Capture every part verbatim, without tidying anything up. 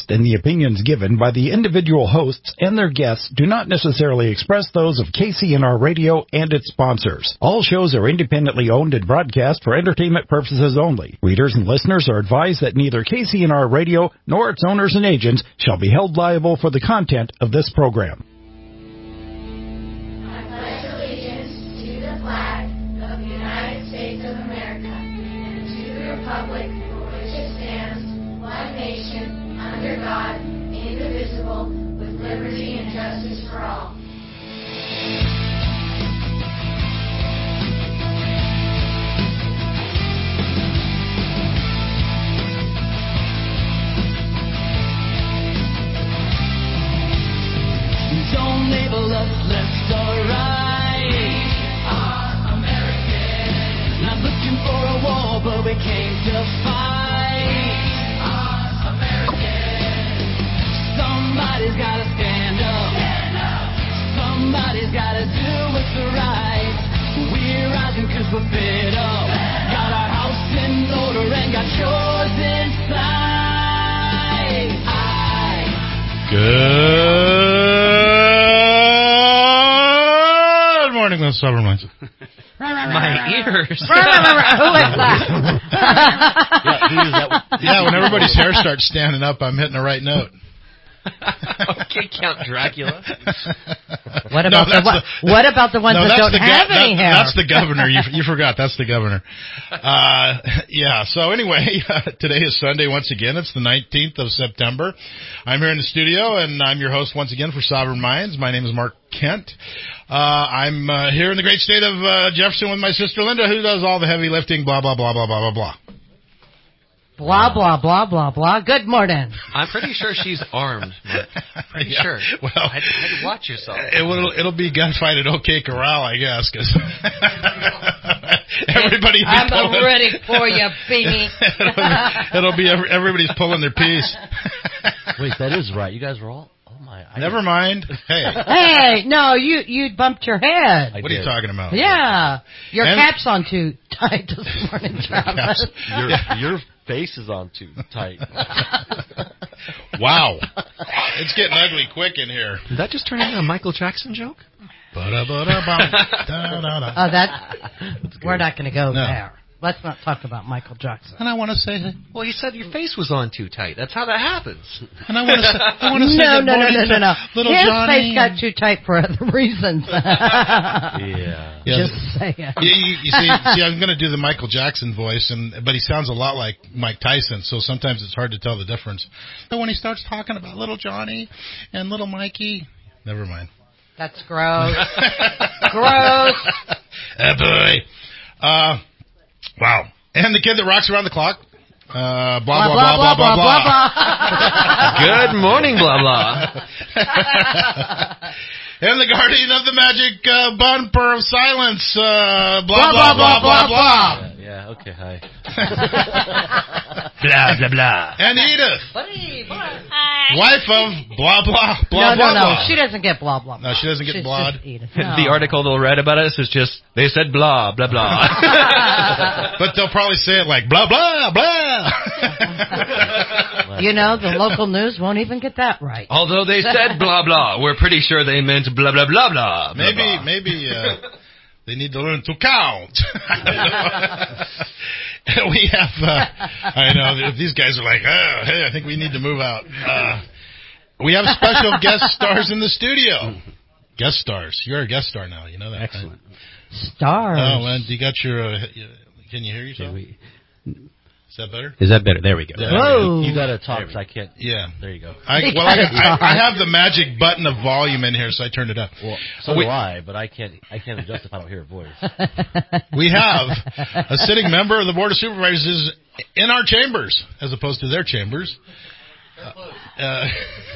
podcast and the opinions given by the individual hosts and their guests do not necessarily express those of K C N R Radio and its sponsors. All shows are independently owned and broadcast for entertainment purposes only. Readers and listeners are advised that neither K C N R Radio nor its owners and agents shall be held liable for the content of this program. I pledge allegiance to the flag of the United States of America and to the republic for which it stands, one nation, under God, indivisible, with liberty and justice for all. Don't label us left or right. We are American. Not looking for a war, but we came to fight. We are American. Somebody's gotta stand up. Stand up. Somebody's gotta do what's right. We're rising cause we're fed up. Fed got our house in order and got yours inside. I Good. Morning, Mister Silvermines. My ears. Who is that? yeah, who is that? Yeah, when everybody's hair starts standing up, I'm hitting the right note. Okay, Count Dracula. What about no, the what, the, what about the ones no, that don't the, have that, any hair? That's the governor. You, you forgot. That's the governor. Uh, yeah. So anyway, uh, today is Sunday once again. It's the nineteenth of September. I'm here in the studio, and I'm your host once again for Sovereign Minds. My name is Mark Kent. Uh, I'm uh, here in the great state of uh, Jefferson with my sister Linda, who does all the heavy lifting. Blah blah blah blah blah blah blah. Blah, blah, blah, blah, blah. Good morning. I'm pretty sure she's armed, Mark. Pretty yeah, sure. Well, I'd, I'd watch yourself. It will, it'll be gunfight at OK Corral, I guess, because everybody will be I'm pulling, ready for you, Beanie. it'll be, it'll be every, everybody's pulling their piece. Wait, that is right. You guys were all... Oh, my... I Never mind. Hey. Hey, no, you you bumped your head. I what did. Are you talking about? Yeah. Your and, cap's on too tight this morning, Travis. Your, your face is on too tight. Wow. It's getting ugly quick in here. Did that just turn into a Michael Jackson joke? Oh, that... We're not going to go no. there. Let's not talk about Michael Jackson. And I want to say... Well, you said your face was on too tight. That's how that happens. And I want to say... I want to say no, no, no, no, no, no. Little His Johnny face got too tight for other reasons. yeah. yeah. Just saying. Yeah, you, you see, see, I'm going to do the Michael Jackson voice, and but he sounds a lot like Mike Tyson, so sometimes it's hard to tell the difference. But when he starts talking about little Johnny and little Mikey... Never mind. That's gross. Gross. Oh, boy. Uh... Wow. And the kid that rocks around the clock. Uh, blah, blah, blah, blah, blah, blah, blah. blah. Good morning, blah, blah. And the guardian of the magic uh, bumper of silence. Uh, blah, blah, blah, blah, blah, blah. Yeah, yeah, okay, hi. Blah, blah, blah. And Edith. Buddy, buddy. Wife of blah, blah, blah, no, blah, no, blah. No, she doesn't get blah, blah, blah. No, she doesn't get She's blawed. No. The article they'll read about us is just, they said blah, blah, blah. But they'll probably say it like blah, blah, blah. You know, the local news won't even get that right. Although they said blah, blah, we're pretty sure they meant blah, blah, blah, blah. Maybe, blah. maybe uh, they need to learn to count. We have, uh, I know, these guys are like, oh, hey, I think we need to move out. Uh, we have special guest stars in the studio. Guest stars. You're a guest star now. You know that. Excellent. Right? Stars. Oh, well, you got your, uh, can you hear yourself? We, Is that better? Is that better? There we go. Yeah, Whoa. You got to talk because I can't. Yeah. There you go. I, well, I, I, I have the magic button of volume in here, so I turned it up. Well, so we, do I, but I can't. I can't adjust if I don't hear a voice. We have a sitting member of the Board of Supervisors in our chambers, as opposed to their chambers. Uh, uh,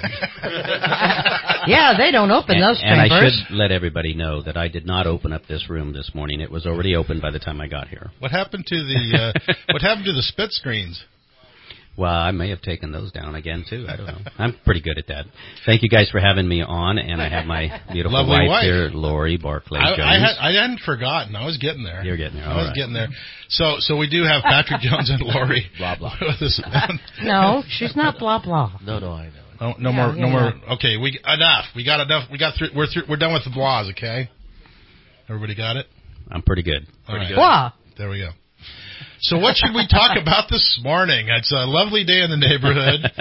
yeah, they don't open and, those and chambers. And I should let everybody know that I did not open up this room this morning. It was already open by the time I got here. What happened to the uh, What happened to the split screens? Well, I may have taken those down again, too. I don't know. I'm pretty good at that. Thank you guys for having me on, and I have my beautiful Lovely wife, wife here, Lori Barclay I, Jones. I, had, I hadn't forgotten. I was getting there. You're getting there. I All was right. getting there. So so we do have Patrick Jones and Lori. Blah, blah. with us. No, she's not blah blah. No, no, I know. No, no Yeah, more. yeah, no more. yeah. Okay, we enough. We got enough. We got through. We're through. We're done with the blahs. Okay. Everybody got it. I'm pretty good. All right. Blah. There we go. So what should we talk about this morning? It's a lovely day in the neighborhood.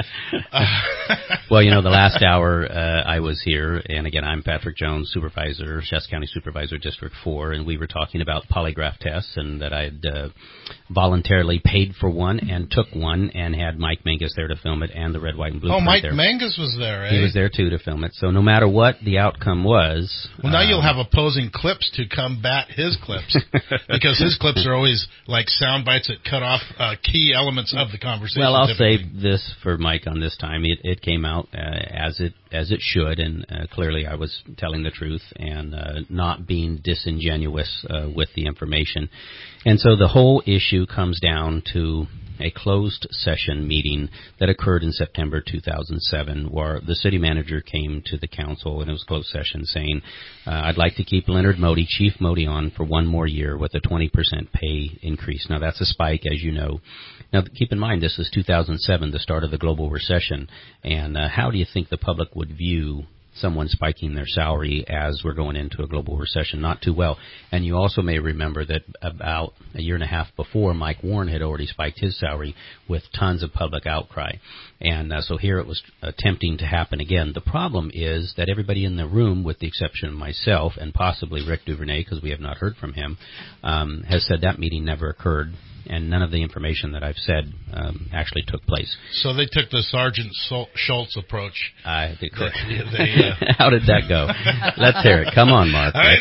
Uh, Well, you know, the last hour uh, I was here, and again, I'm Patrick Jones, Supervisor, Shasta County Supervisor, District four, and we were talking about polygraph tests and that I had uh, voluntarily paid for one and took one and had Mike Mangus there to film it and the red, white, and blue oh, print Mike there. Mangus was there, eh? He was there, too, to film it. So no matter what the outcome was... Well, now um, you'll have opposing clips to combat his clips because his clips are always like sound bites that cut off uh, key elements of the conversation. Well, I'll typically. save this for Mike on this time. It, it came out uh, as it as it should, and uh, clearly I was telling the truth and uh, not being disingenuous uh, with the information. And so the whole issue comes down to a closed session meeting that occurred in September two thousand seven, where the city manager came to the council, and it was a closed session, saying, uh, I'd like to keep Leonard Modi, Chief Modi, on for one more year with a twenty percent pay increase. Now, that's a spike, as you know. Now, keep in mind, this is two thousand seven, the start of the global recession, and uh, how do you think the public would view someone spiking their salary as we're going into a global recession? Not too well. And you also may remember that about a year and a half before, Mike Warren had already spiked his salary with tons of public outcry. And uh, so here it was attempting to happen again. The problem is that everybody in the room, with the exception of myself and possibly Rick Duvernay, because we have not heard from him, um, has said that meeting never occurred. And none of the information that I've said um, actually took place. So they took the Sergeant Sol- Schultz approach. I did correct. They, they, uh, How did that go? Let's hear it. Come on, Mark. I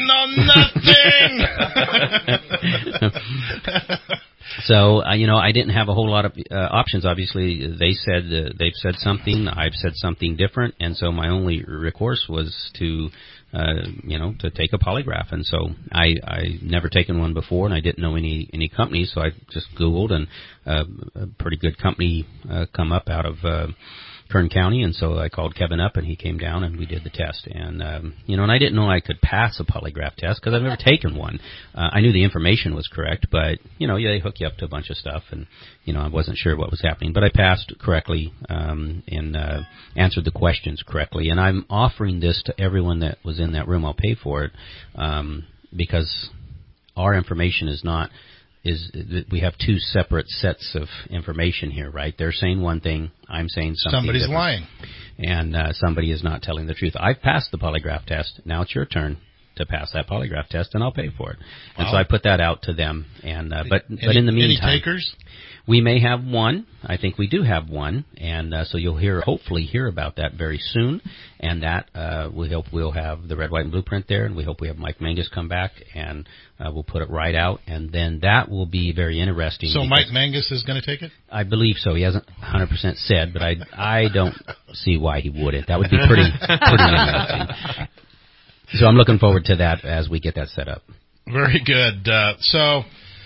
know nothing. So, uh, you know, I didn't have a whole lot of uh, options. Obviously, they said uh, they've said something. I've said something different. And so my only recourse was to, uh, you know, to take a polygraph. And so I, I never taken one before, and I didn't know any, any companies. So I just Googled, and uh, a pretty good company uh, come up out of uh, Kern County, and so I called Kevin up, and he came down, and we did the test. And, um, you know, and I didn't know I could pass a polygraph test because I've never taken one. Uh, I knew the information was correct, but, you know, yeah, they hook you up to a bunch of stuff, and, you know, I wasn't sure what was happening. But I passed correctly um, and uh, answered the questions correctly. And I'm offering this to everyone that was in that room. I'll pay for it um, because our information is not is we have two separate sets of information here, right? They're saying one thing, I'm saying something Somebody's different. lying. And uh, somebody is not telling the truth. I've passed the polygraph test. Now it's your turn to pass that polygraph test, and I'll pay for it. And Wow. so I put that out to them. And uh, but Any, but in the any meantime, takers? we may have one. I think we do have one, and uh, so you'll hear, hopefully, hear about that very soon. And that uh, we hope we'll have the red, white, and blueprint there, and we hope we have Mike Mangus come back, and uh, we'll put it right out, and then that will be very interesting. So Mike Mangus is going to take it? I believe so. He hasn't one hundred percent said, but I I don't see why he wouldn't. That would be pretty pretty interesting. So I'm looking forward to that as we get that set up. Very good. Uh, so,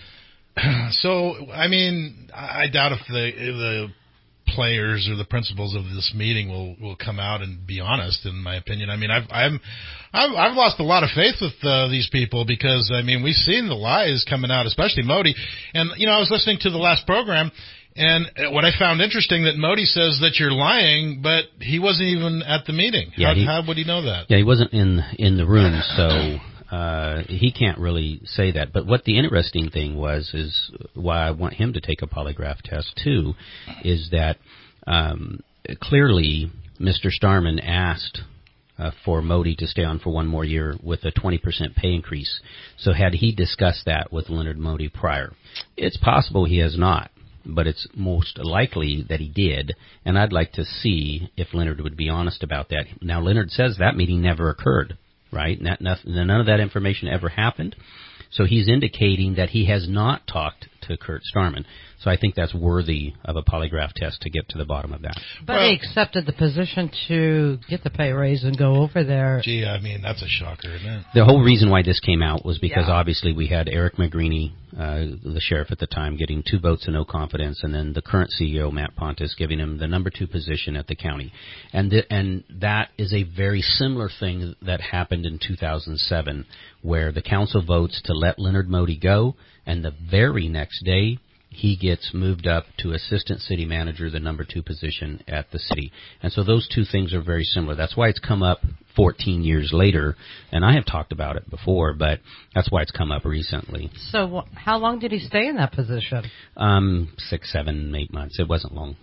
so I mean, I doubt if the if the players or the principals of this meeting will, will come out and be honest. In my opinion, I mean, I've I'm I've, I've lost a lot of faith with uh, these people because I mean we've seen the lies coming out, especially Modi. And you know, I was listening to the last program. And what I found interesting that Modi says that you're lying, but he wasn't even at the meeting. Yeah, how, he, how would he know that? Yeah, he wasn't in in the room, so uh, he can't really say that. But what the interesting thing was is why I want him to take a polygraph test too, is that um, clearly Mister Starman asked uh, for Modi to stay on for one more year with a twenty percent pay increase. So had he discussed that with Leonard Modi prior? It's possible he has not. But it's most likely that he did, and I'd like to see if Leonard would be honest about that. Now, Leonard says that meeting never occurred, right? Not, nothing, none of that information ever happened. So he's indicating that he has not talked to Kurt Starman. So I think that's worthy of a polygraph test to get to the bottom of that. But Well- he accepted the position to get the pay raise and go over there. Gee, I mean, that's a shocker, isn't it? The whole reason why this came out was because Yeah. obviously we had Eric McGreeny, uh, the sheriff at the time, getting two votes of no confidence, and then the current C E O, Matt Pontus, giving him the number two position at the county. And th- and that is a very similar thing that happened in two thousand seven, where the council votes to let Leonard Modi go, and the very next day he gets moved up to assistant city manager, the number two position at the city. And so those two things are very similar. That's why it's come up fourteen years later, and I have talked about it before, but that's why it's come up recently. So wh- how long did he stay in that position? Um, six, seven, eight months. It wasn't long.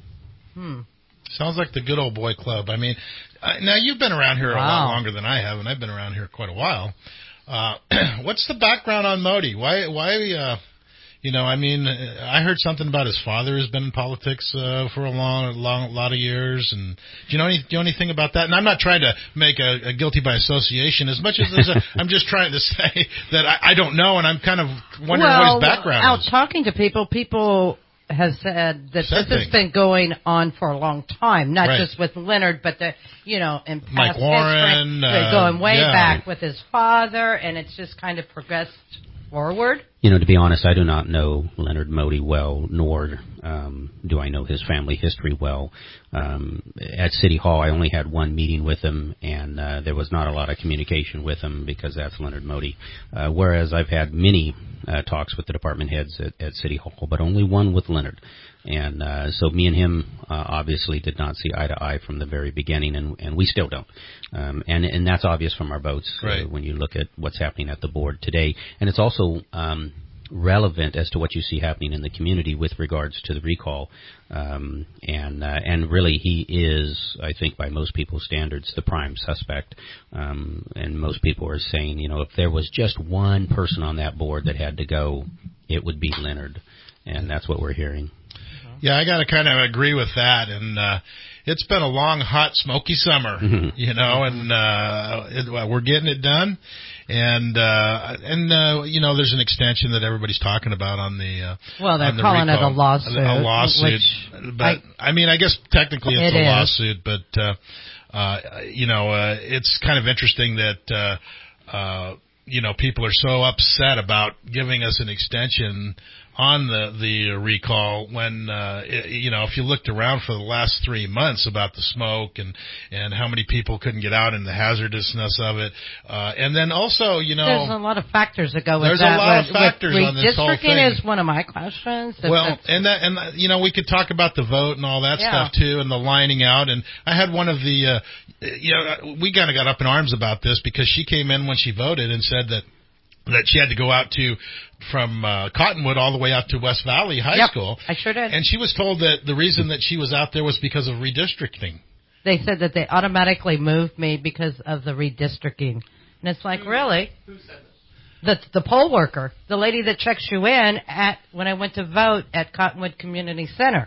Hmm. Sounds like the good old boy club. I mean, uh, now you've been around here a lot Wow. longer than I have, and I've been around here quite a while. Uh, what's the background on Modi? Why, why, uh, you know, I mean, I heard something about his father has been in politics uh, for a long, long, lot of years. And do you know any, do you know anything about that? And I'm not trying to make a, a guilty by association as much as there's a, I'm just trying to say that I, I don't know, and I'm kind of wondering well, what his background out is. talking to people, people have said that Said this has things. been going on for a long time, not Right. just with Leonard, but the you know in past Mike Warren, history, uh, going way yeah. back with his father, and it's just kind of progressed forward. You know, to be honest, I do not know Leonard Modi well, nor um, do I know his family history well. Um, at City Hall, I only had one meeting with him, and uh, there was not a lot of communication with him because that's Leonard Modi. Uh, whereas I've had many uh, talks with the department heads at, at City Hall, but only one with Leonard. And uh, so me and him uh, obviously did not see eye to eye from the very beginning, and, and we still don't. Um, and, and that's obvious from our votes Right. uh, when you look at what's happening at the board today. And it's also um, relevant as to what you see happening in the community with regards to the recall. Um, and uh, and really, he is, I think, by most people's standards, the prime suspect. Um, and most people are saying, you know, if there was just one person on that board that had to go, it would be Leonard. And that's what we're hearing. Yeah, I got to kind of agree with that, and uh, it's been a long, hot, smoky summer, you know, and uh, it, well, we're getting it done, and uh, and uh, you know, there's an extension that everybody's talking about on the uh, Well, they're on the calling it a recall. lawsuit, a lawsuit, which but I, I mean, I guess technically it's It a is. lawsuit, but uh, uh, you know, uh, it's kind of interesting that uh, uh, you know people are so upset about giving us an extension on the the recall when uh it, you know if you looked around for the last three months about the smoke and and how many people couldn't get out and the hazardousness of it, uh and then also you know There's a lot of factors that go with There's that. a lot of With- factors with on this whole redistricting thing. is one of my questions. If well, it's- and that, and uh, you know, we could talk about the vote and all that Yeah. stuff too, and the lining out. And I had one of the, uh, you know, we kind of got up in arms about this because she came in when she voted and said that that she had to go out to from uh, Cottonwood all the way out to West Valley High Yep, School. I sure did. And she was told that the reason that she was out there was because of redistricting. They said that they automatically moved me because of the redistricting. And it's like, really? Who said this? The the poll worker, the lady that checks you in at when I went to vote at Cottonwood Community Center.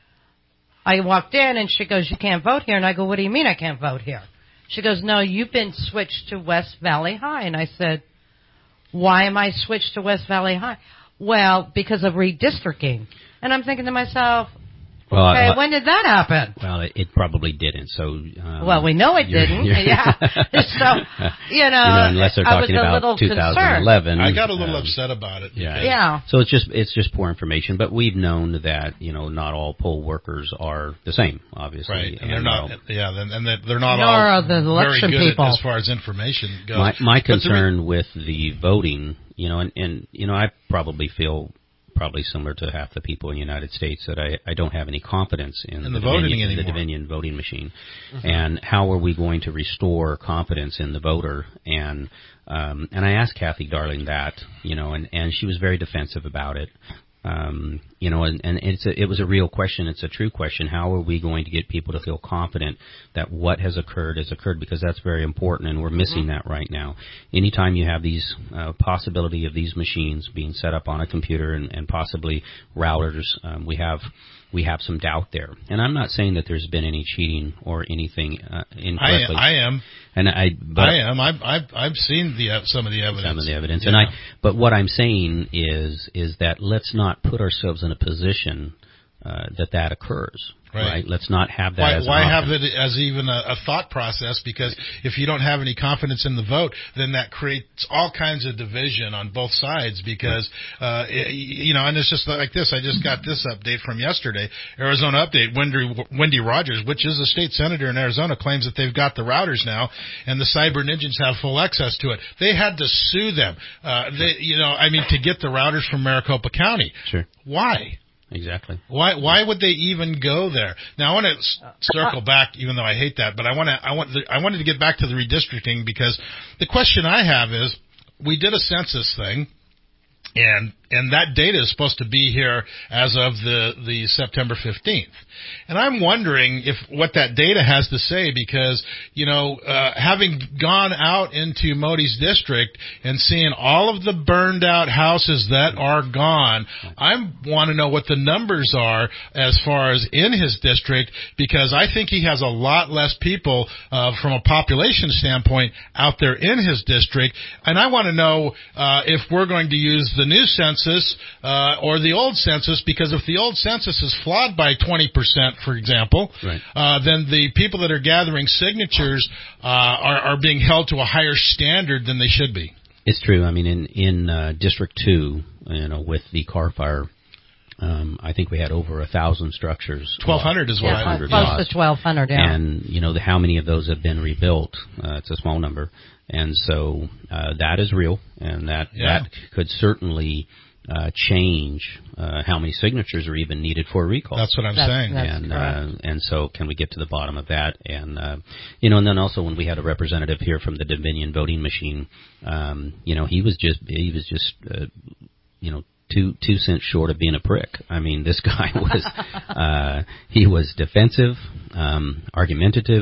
I walked in and she goes, "You can't vote here." And I go, "What do you mean I can't vote here?" She goes, "No, you've been switched to West Valley High." And I said, "Why am I switched to West Valley High?" "Well, because of redistricting." And I'm thinking to myself, Well, okay, uh, when did that happen? Well, it, it probably didn't. So, um, Well, we know it you're- didn't. you're- Yeah. So, you know, you know, unless they're I was talking a about little twenty eleven. I got a little um, upset about it. Yeah. because- Yeah. So it's just it's just poor information, but we've known that you know not all poll workers are the same, obviously. Right, and they're And, not. uh, Yeah, and and that they're not Nor all are the very election good at- people. as far as information goes. My my But the re- concern with the voting, you know, and, and you know, I probably feel probably similar to half the people in the United States that I, I don't have any confidence in, In the voting Dominion, in the anymore. Dominion voting machine. And how are we going to restore confidence in the voter? And um, and I asked Kathy Darling that, you know, and, and she was very defensive about it. Um, you know, and, and it's a, it was a real question. It's a true question. How are we going to get people to feel confident that what has occurred has occurred? Because that's very important, and we're missing mm-hmm. that right now. Anytime you have these uh, possibility of these machines being set up on a computer and, and possibly routers, um, we have we have some doubt there. And I'm not saying that there's been any cheating or anything uh, incorrectly. I, I am. And I, but I am. I've, I've, I've seen the some of the evidence. Some of the evidence, yeah. and I. But what I'm saying is, is that let's not put ourselves in a position uh, that that occurs. Right. right. Let's not have that. Why, as an why option. have it as even a, a thought process? Because if you don't have any confidence in the vote, then that creates all kinds of division on both sides. Because uh, it, you know, and it's just like this. I just got this update from yesterday. Arizona Update. Wendy, Wendy Rogers, which is a state senator in Arizona, claims that they've got the routers now, and the cyber ninjas have full access to it. They had to sue them. Uh, they, you know, I mean, to get the routers from Maricopa County. Sure. Why? Exactly. Why? Why would they even go there? Now I want to s- circle back, even though I hate that, but I want to. I want. The, I wanted to get back to the redistricting because the question I have is: we did a census thing, and and that data is supposed to be here as of the the September fifteenth, and I'm wondering if what that data has to say because you know uh, having gone out into Modi's district and seeing all of the burned out houses that are gone, I want to know what the numbers are as far as in his district because I think he has a lot less people uh, from a population standpoint out there in his district, and I want to know uh, if we're going to use the new census Uh, or the old census, because if the old census is flawed by twenty percent, for example, right. uh, then the people that are gathering signatures uh, are, are being held to a higher standard than they should be. It's true. I mean, in in uh, District Two, you know, with the car fire, um, I think we had over a thousand structures. Twelve hundred is what yeah, I close lost. to twelve hundred. Yeah. And you know, the, how many of those have been rebuilt? Uh, it's a small number, and so uh, that is real, and that yeah. that could certainly. Uh, change uh, how many signatures are even needed for a recall. That's what I'm that's, saying. That's and uh, and so can we get to the bottom of that? And uh, you know, and then also when we had a representative here from the Dominion voting machine, um, you know, he was just he was just uh, you know. Two two cents short of being a prick. I mean, this guy was uh, he was defensive, um, argumentative,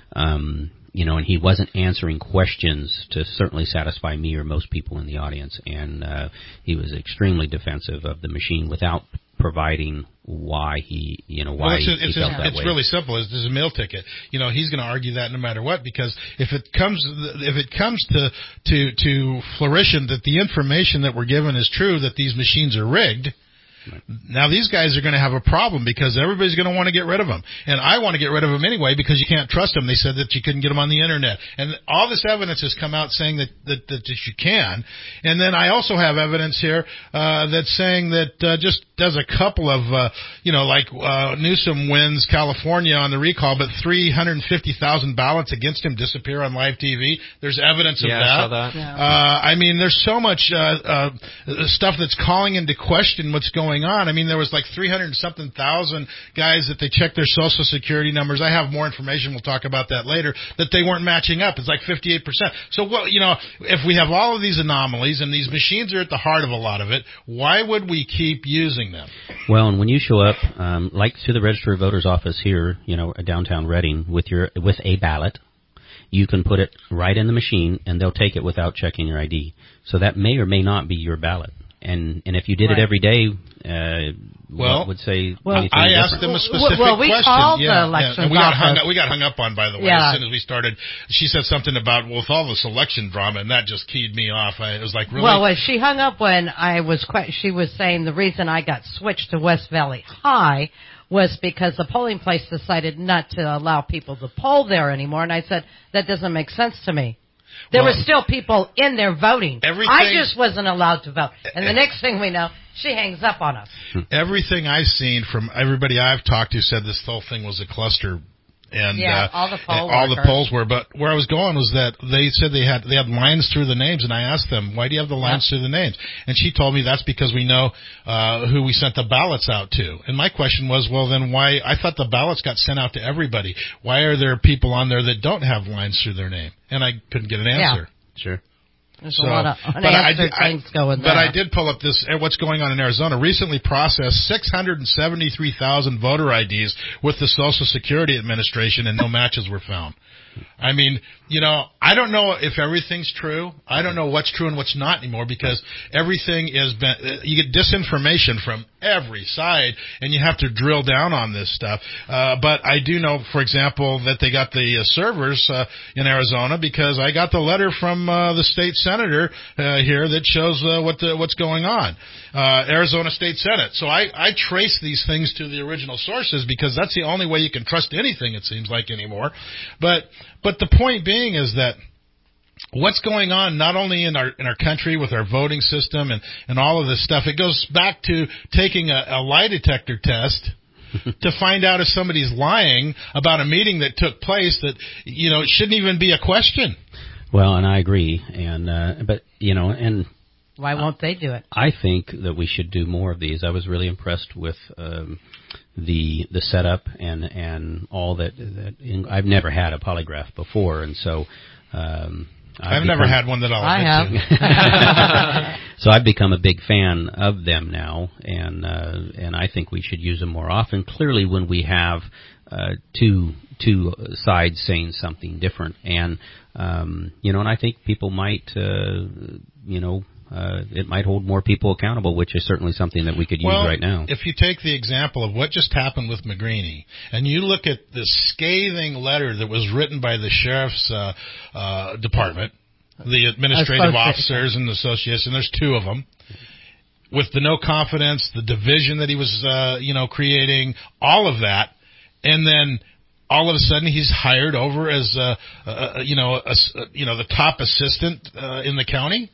um, you know, and he wasn't answering questions to certainly satisfy me or most people in the audience. And uh, he was extremely defensive of the machine without providing why he, you know, why well, it's, he it's, felt it's, that it's way. really simple. It's, it's a meal ticket. You know, he's going to argue that no matter what, because if it comes, if it comes to to to flourishing that the information that we're given is true, that these machines are rigged. Right. Now these guys are going to have a problem because everybody's going to want to get rid of them. And I want to get rid of them anyway because you can't trust them. They said that you couldn't get them on the internet. And all this evidence has come out saying that, that, that, that you can. And then I also have evidence here uh, that's saying that uh, just does a couple of, uh, you know, like uh, Newsom wins California on the recall, but three hundred fifty thousand ballots against him disappear on live T V. There's evidence of yeah, that. I saw that. Yeah. Uh, I mean, there's so much uh, uh, stuff that's calling into question what's going on. I mean, there was like three hundred something thousand guys that they checked their social security numbers. I have more information. We'll talk about that later. That they weren't matching up. It's like fifty-eight percent. So, well, you know, if we have all of these anomalies and these machines are at the heart of a lot of it, why would we keep using them? Well, and when you show up, um, like to the Register of Voters office here, you know, downtown Reading, with your with a ballot, you can put it right in the machine, and they'll take it without checking your I D. So that may or may not be your ballot. And and if you did right. it every day, uh, well, what would say well, anything I different? asked them a specific well, we question. called yeah, the election yeah. And we got hung office. up. We got hung up on, by the way, Yeah. as soon as we started. She said something about well, with all this election drama, and that just keyed me off. I, it was like really. Well, well, she hung up when I was. Que- she was saying the reason I got switched to West Valley High was because the polling place decided not to allow people to poll there anymore, and I said that doesn't make sense to me. There Well, were still people in there voting. everything- I just wasn't allowed to vote. And the next thing we know, she hangs up on us. Everything I've seen from everybody I've talked to said this whole thing was a cluster. And Yeah, uh, all the poll all the workers. polls were, but where I was going was that they said they had they had lines through the names, and I asked them, "Why do you have the lines Yeah. through the names?" And she told me that's because we know uh, who we sent the ballots out to. And my question was, well, then why? I thought the ballots got sent out to everybody. Why are there people on there that don't have lines through their name? And I couldn't get an answer. Sure. There's So, a lot of but I unanswered did- I- things going But there. I did pull up this, uh, what's going on in Arizona. Recently processed six hundred seventy-three thousand voter I Ds with the Social Security Administration, and no matches were found. I mean, you know, I don't know if everything's true. I don't know what's true and what's not anymore, because everything is been, you get disinformation from every side, and you have to drill down on this stuff. Uh, but I do know, for example, that they got the uh, servers uh, in Arizona, because I got the letter from uh, the state senator uh, here that shows uh, what the, what's going on. Uh, Arizona State Senate. So I, I trace these things to the original sources, because that's the only way you can trust anything, it seems like, anymore. But but the point being is that what's going on not only in our in our country with our voting system and, and all of this stuff, it goes back to taking a, a lie detector test to find out if somebody's lying about a meeting that took place that, you know, it shouldn't even be a question. Well, and I agree. And uh, but, you know, and Why won't they do it? I think that we should do more of these. I was really impressed with um, the the setup and and all that. that in, I've never had a polygraph before, and so um, I've, I've become, never had one that I'll I admit have. to. So I've become a big fan of them now, and uh, and I think we should use them more often. Clearly, when we have uh, two two sides saying something different, and um, you know, and I think people might, uh, you know. Uh, it might hold more people accountable, which is certainly something that we could use Well, right now. if you take the example of what just happened with McGreeny, and you look at the scathing letter that was written by the sheriff's uh, uh, department, the administrative officers and the associates, and there's two of them, with the no confidence, the division that he was, uh, you know, creating, all of that, and then all of a sudden he's hired over as, uh, uh, you know, a, you know, the top assistant uh, in the county.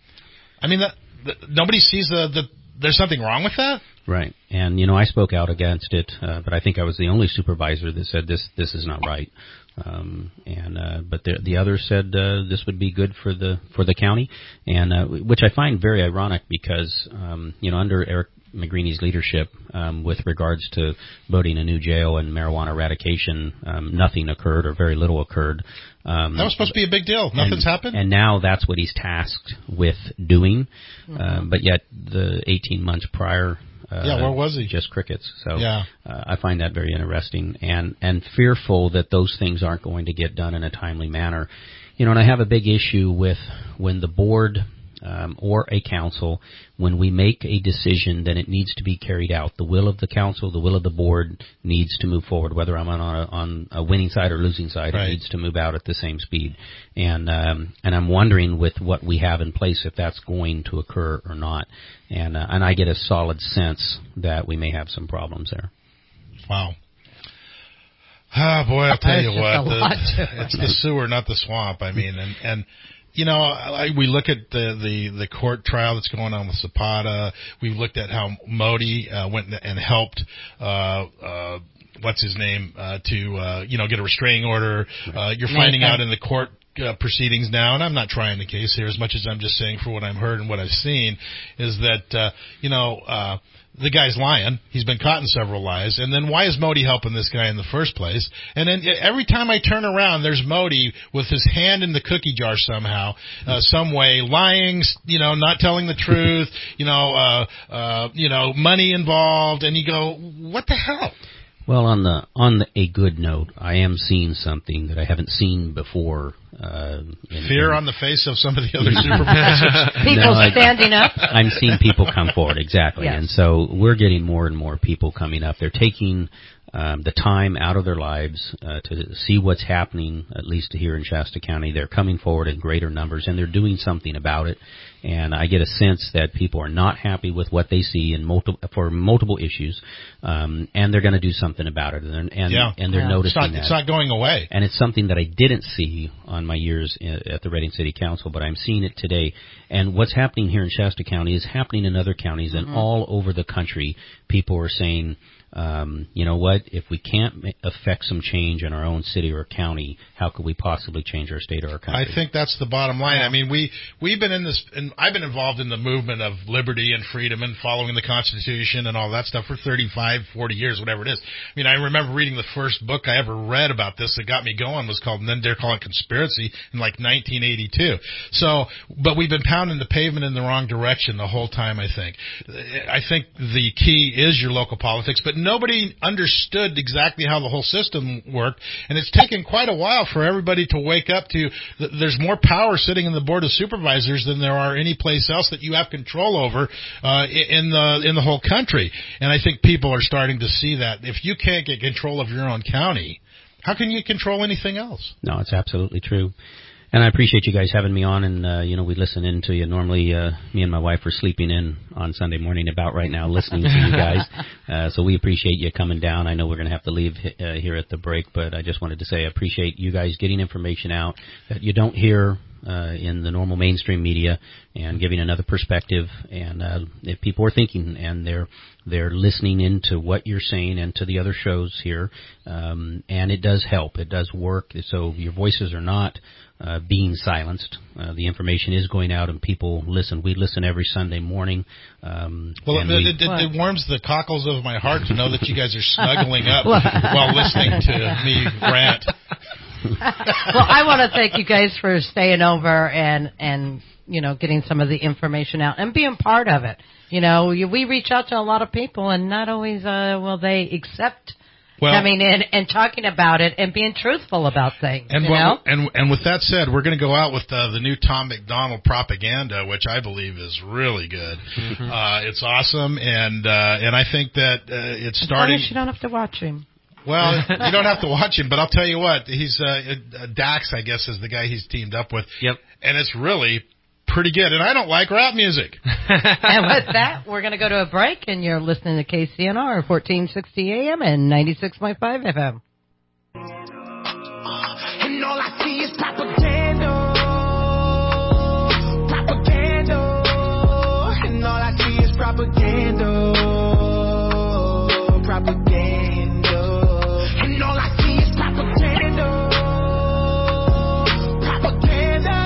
I mean, that, that, nobody sees uh, that there's something wrong with that? Right. And, you know, I spoke out against it, uh, but I think I was the only supervisor that said this this is not right. Um, and uh, but the, the others said uh, this would be good for the for the county, and uh, which I find very ironic because, um, you know, under Eric McGreeny's leadership um, with regards to voting a new jail and marijuana eradication, um, nothing occurred or very little occurred. Um, that was supposed to be a big deal. Nothing's and, happened? And now that's what he's tasked with doing. Mm-hmm. Uh, but yet the eighteen months prior, uh, yeah, where was he? Just crickets. So yeah. uh, I find that very interesting and, and fearful that those things aren't going to get done in a timely manner. You know, and I have a big issue with when the board um, or a council, when we make a decision, then it needs to be carried out. The will of the council, the will of the board needs to move forward. Whether I'm on a, on a winning side or losing side, right. It needs to move out at the same speed. And um, and I'm wondering with what we have in place if that's going to occur or not. And uh, and I get a solid sense that we may have some problems there. Wow. Ah, boy, I'll tell There's you just what, a lot the, to it. it's the sewer, not the swamp. I mean, and, and you know, I, we look at the, the, the court trial that's going on with Zapata. We've looked at how Modi uh, went and helped, uh, uh, what's his name, uh, to, uh, you know, get a restraining order. Uh, you're finding out in the court Uh, proceedings now, and I'm not trying the case here as much as I'm just saying for what I've heard and what I've seen, is that, uh, you know, uh, the guy's lying. He's been caught in several lies. And then why is Modi helping this guy in the first place? And then every time I turn around, there's Modi with his hand in the cookie jar somehow, uh, some way, lying, you know, not telling the truth, you know, uh, uh, you know, money involved. And you go, what the hell? Well, on the on the, a good note, I am seeing something that I haven't seen before. Uh, in, Fear in, on the face of some of the other supervisors. People No, I- standing up. I'm seeing people come forward, exactly. Yes. And so we're getting more and more people coming up. They're taking um, the time out of their lives uh, to see what's happening, at least here in Shasta County. They're coming forward in greater numbers, and they're doing something about it. And I get a sense that people are not happy with what they see in multiple for multiple issues, um, and they're going to do something about it. And and, yeah. and they're Yeah. noticing It's not, that. it's not going away. And it's something that I didn't see on my years at the Redding City Council, but I'm seeing it today. And what's happening here in Shasta County is happening in other counties, and Mm-hmm. all over the country, people are saying, um, you know what? If we can't ma- affect some change in our own city or county, how could we possibly change our state or our country? I think that's the bottom line. I mean, we we've been in this, and I've been involved in the movement of liberty and freedom and following the Constitution and all that stuff for thirty-five, forty years, whatever it is. I mean, I remember reading the first book I ever read about this that got me going was called, and then they're calling it Conspiracy in like nineteen eighty-two. So, but we've been pounding the pavement in the wrong direction the whole time, I think. I think the key is your local politics, but nobody understood exactly how the whole system worked, and it's taken quite a while for everybody to wake up to th- there's more power sitting in the Board of Supervisors than there are any place else that you have control over uh, in the in the whole country. And I think people are starting to see that. If you can't get control of your own county, how can you control anything else? No, it's absolutely true. And I appreciate you guys having me on, and, uh, you know, we listen in to you. Normally, uh, me and my wife are sleeping in on Sunday morning about right now listening to you guys. Uh, so we appreciate you coming down. I know we're going to have to leave uh, here at the break, but I just wanted to say I appreciate you guys getting information out that you don't hear uh, in the normal mainstream media and giving another perspective. And uh, if people are thinking and they're they're listening into what you're saying and to the other shows here, um, and it does help. It does work. So your voices are not Uh, being silenced. Uh, the information is going out and people listen. We listen every Sunday morning. Um, well, and it, we, it, it, it warms the cockles of my heart to know that you guys are snuggling up while listening to me rant. Well, I want to thank you guys for staying over and, and, you know, getting some of the information out and being part of it. You know, we reach out to a lot of people and not always uh, will they accept Well, coming in and talking about it and being truthful about things. And you well, know? and and with that said, we're going to go out with uh, the new Tom McDonald propaganda, which I believe is really good. Mm-hmm. Uh, it's awesome, and uh, and I think that uh, it's starting. As long as you don't have to watch him. Well, you don't have to watch him, but I'll tell you what, he's uh, Dax, I guess, is the guy he's teamed up with. Yep, and it's really pretty good, and I don't like rap music. And with that, we're going to go to a break, and you're listening to K C N R, fourteen sixty A M and ninety-six point five F M. And all I see is propaganda, propaganda, and all I see is propaganda, propaganda, and all I see is propaganda, propaganda.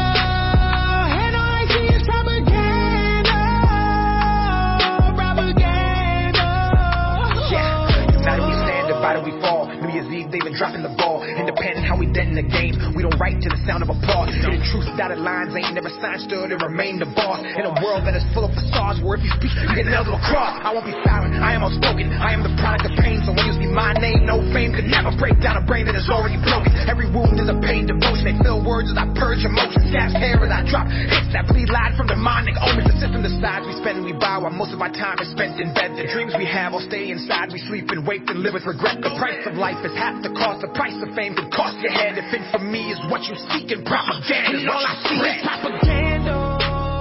We fall. New Year's Eve, they've been dropping the ball. Independent, how we dead in the game. We don't write to the sound of applause. Hidden truth, dotted lines, ain't never signed, stood and remain the boss. In a world that is full of facades, where if you speak, you get nailed to a cross. I won't be silent, I am outspoken. I am the product of pain, so when you see my name, no fame could never break down a brain that is already broken. Every wound is a pain devotion. They fill words as I purge emotions. Gas hair as I drop hits that bleed lied from demonic omens. The system decides we spend and we buy, while most of our time is spent in bed. The dreams we have all stay inside. We sleep and wake and live with regret. The price of life is half the cost. The price of fame could cost your head. If infamy is what you seek and propaganda is all I see is propaganda.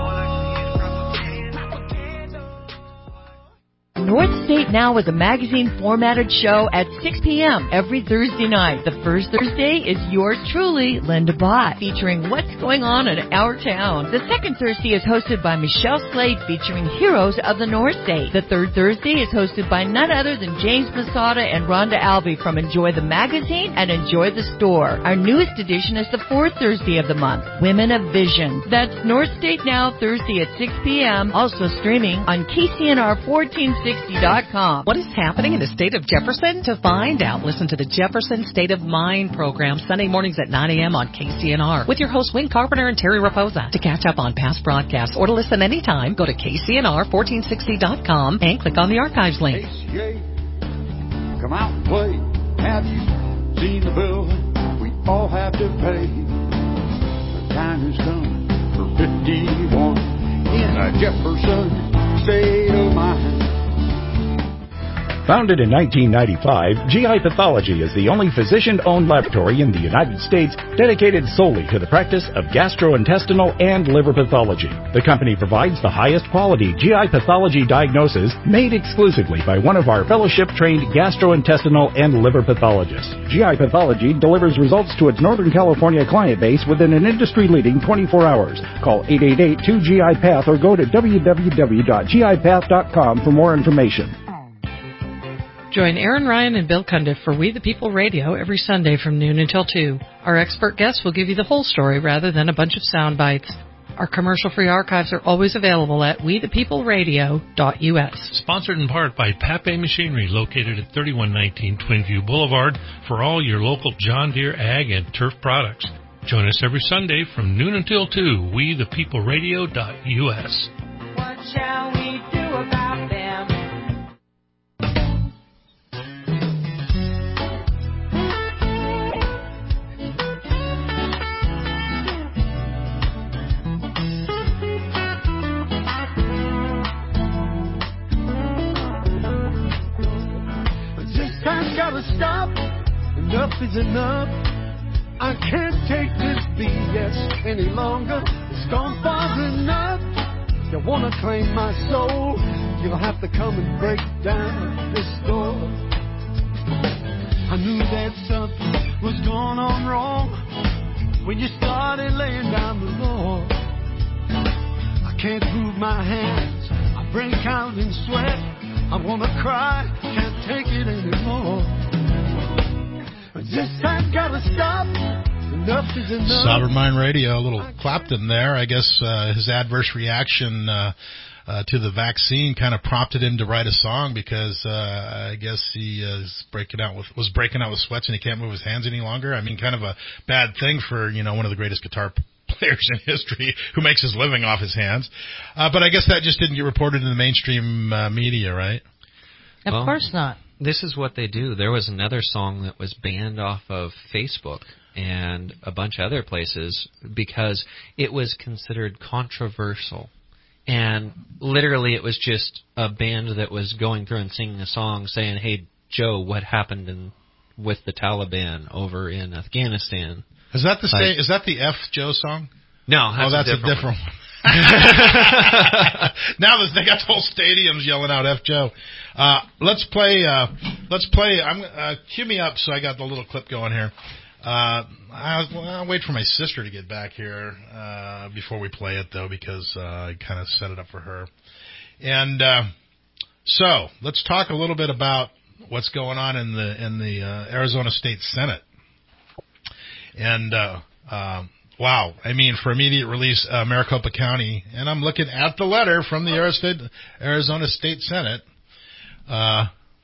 North State Now is a magazine formatted show at six p.m. every Thursday night. The first Thursday is yours truly, Linda Bott, featuring what's going on in our town. The second Thursday is hosted by Michelle Slade, featuring heroes of the North State. The third Thursday is hosted by none other than James Masada and Rhonda Albee from Enjoy the Magazine and Enjoy the Store. Our newest edition is the fourth Thursday of the month, Women of Vision. That's North State Now, Thursday at six p.m., also streaming on K C N R fourteen sixty dot com. What is happening in the state of Jefferson? To find out, listen to the Jefferson State of Mind program Sunday mornings at nine a.m. on K C N R with your hosts Wayne Carpenter and Terry Raposa. To catch up on past broadcasts or to listen anytime, go to K C N R fourteen sixty dot com and click on the archives link. H C A, come out and play. Have you seen the bill we all have to pay? The time has come for fifty-one in a Jefferson State of Mind. Founded in nineteen ninety-five, G I Pathology is the only physician-owned laboratory in the United States dedicated solely to the practice of gastrointestinal and liver pathology. The company provides the highest quality G I pathology diagnosis made exclusively by one of our fellowship-trained gastrointestinal and liver pathologists. G I Pathology delivers results to its Northern California client base within an industry-leading twenty-four hours. Call eight eight eight, two G I Path or go to w w w dot g i path dot com for more information. Join Aaron Ryan and Bill Cundiff for We the People Radio every Sunday from noon until two. Our expert guests will give you the whole story rather than a bunch of sound bites. Our commercial-free archives are always available at we the people radio dot u s. Sponsored in part by Pape Machinery, located at thirty-one nineteen Twinview Boulevard, for all your local John Deere ag and turf products. Join us every Sunday from noon until two, we the people radio dot u s. What shall we do about them? Time's gotta stop. Enough is enough. I can't take this B S any longer. It's gone far enough. You wanna claim my soul? You'll have to come and break down this door. I knew that something was going on wrong when you started laying down the law. I can't move my hands. I break out in sweat. I wanna cry, can't take it anymore. This time gotta stop. Enough is enough. Sovereign Mind Radio, a little Clapton there. I guess uh, his adverse reaction uh, uh, to the vaccine kind of prompted him to write a song because uh, I guess he uh, is breaking out with was breaking out with sweats and he can't move his hands any longer. I mean, kind of a bad thing for you know one of the greatest guitar players in history who makes his living off his hands. Uh, but I guess that just didn't get reported in the mainstream uh, media, right? Of well, course not. This is what they do. There was another song that was banned off of Facebook and a bunch of other places because it was considered controversial. And literally it was just a band that was going through and singing a song saying, hey, Joe, what happened in, with the Taliban over in Afghanistan? Is that the like, same, is that the F Joe song? No, that's oh, that's a different, a different one. one. Now they got the whole stadiums yelling out F Joe. Uh, let's play. Uh, let's play. I'm uh, cue me up so I got the little clip going here. Uh, I'll, I'll wait for my sister to get back here uh, before we play it though, because uh, I kind of set it up for her. And uh, so let's talk a little bit about what's going on in the in the uh, Arizona State Senate. And uh, um, wow, I mean, for immediate release, uh, Maricopa County, and I'm looking at the letter from the Arizona State Senate. Uh,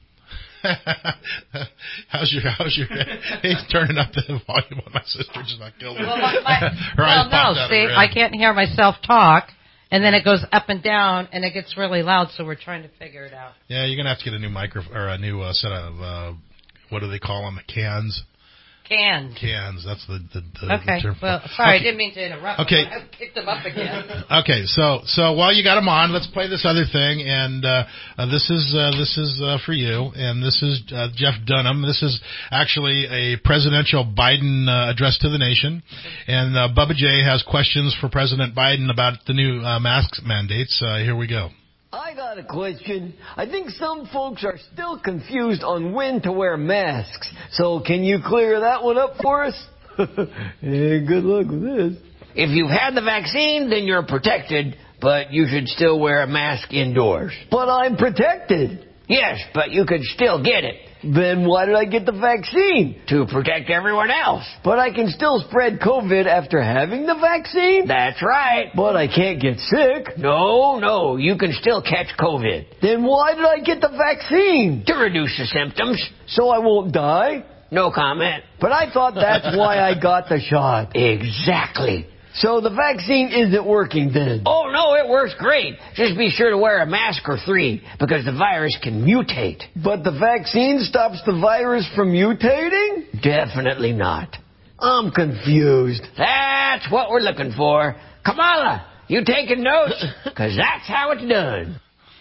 how's your, how's your, he's turning up the volume on my sister just about killed her. Well, my, my, her eyes well popped no, out see, of her I head. can't hear myself talk, and then it goes up and down, and it gets really loud, so we're trying to figure it out. Yeah, you're going to have to get a new microphone, or a new uh, set of, uh, what do they call them, cans? Cans. Cans, that's the, the, the, okay. the term. Well, sorry, Okay. I didn't mean to interrupt. Okay. I picked them up again. Okay, so so while you got them on, let's play this other thing, and uh, uh, this is uh, this is uh, for you, and this is uh, Jeff Dunham. This is actually a presidential Biden uh, address to the nation, and uh, Bubba J has questions for President Biden about the new uh, mask mandates. Uh, here we go. I got a question. I think some folks are still confused on when to wear masks. So can you clear that one up for us? Hey, good luck with this. If you've had the vaccine, then you're protected, but you should still wear a mask indoors. But I'm protected. Yes, but you could still get it. Then why did I get the vaccine? To protect everyone else. But I can still spread COVID after having the vaccine? That's right. But I can't get sick. No, no, you can still catch COVID. Then why did I get the vaccine? To reduce the symptoms. So I won't die? No comment. But I thought that's why I got the shot. Exactly. So the vaccine isn't working then? Oh, no, it works great. Just be sure to wear a mask or three, because the virus can mutate. But the vaccine stops the virus from mutating? Definitely not. I'm confused. That's what we're looking for. Kamala, you taking notes? Because that's how it's done.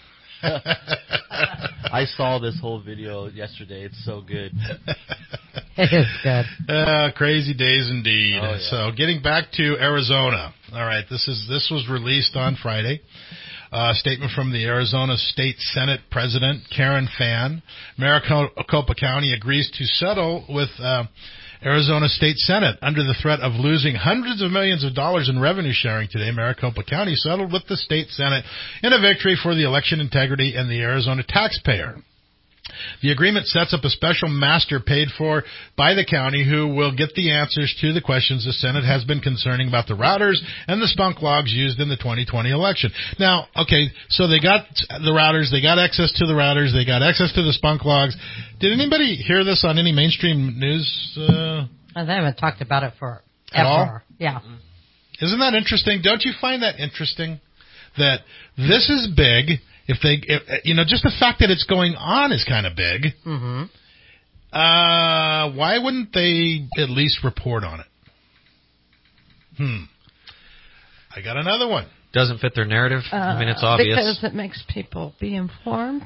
I saw this whole video yesterday. It's so good. It is good. Uh, crazy days indeed. Oh, yeah. So getting back to Arizona. All right, this is this was released on Friday. A uh, statement from the Arizona State Senate President, Karen Fann. Maricopa County agrees to settle with uh, Arizona State Senate under the threat of losing hundreds of millions of dollars in revenue sharing today. Maricopa County settled with the State Senate in a victory for the election integrity and the Arizona taxpayer. The agreement sets up a special master paid for by the county who will get the answers to the questions the Senate has been concerning about the routers and the spunk logs used in the twenty twenty election. Now, okay, so they got the routers, they got access to the routers, they got access to the spunk logs. Did anybody hear this on any mainstream news? Uh, I haven't talked about it for At all? ever. Yeah. Isn't that interesting? Don't you find that interesting? That this is big. If they, if, you know, just the fact that it's going on is kind of big. Mm-hmm. Uh, why wouldn't they at least report on it? Hmm. I got another one. Doesn't fit their narrative. Uh, I mean, it's obvious. Because it makes people be informed.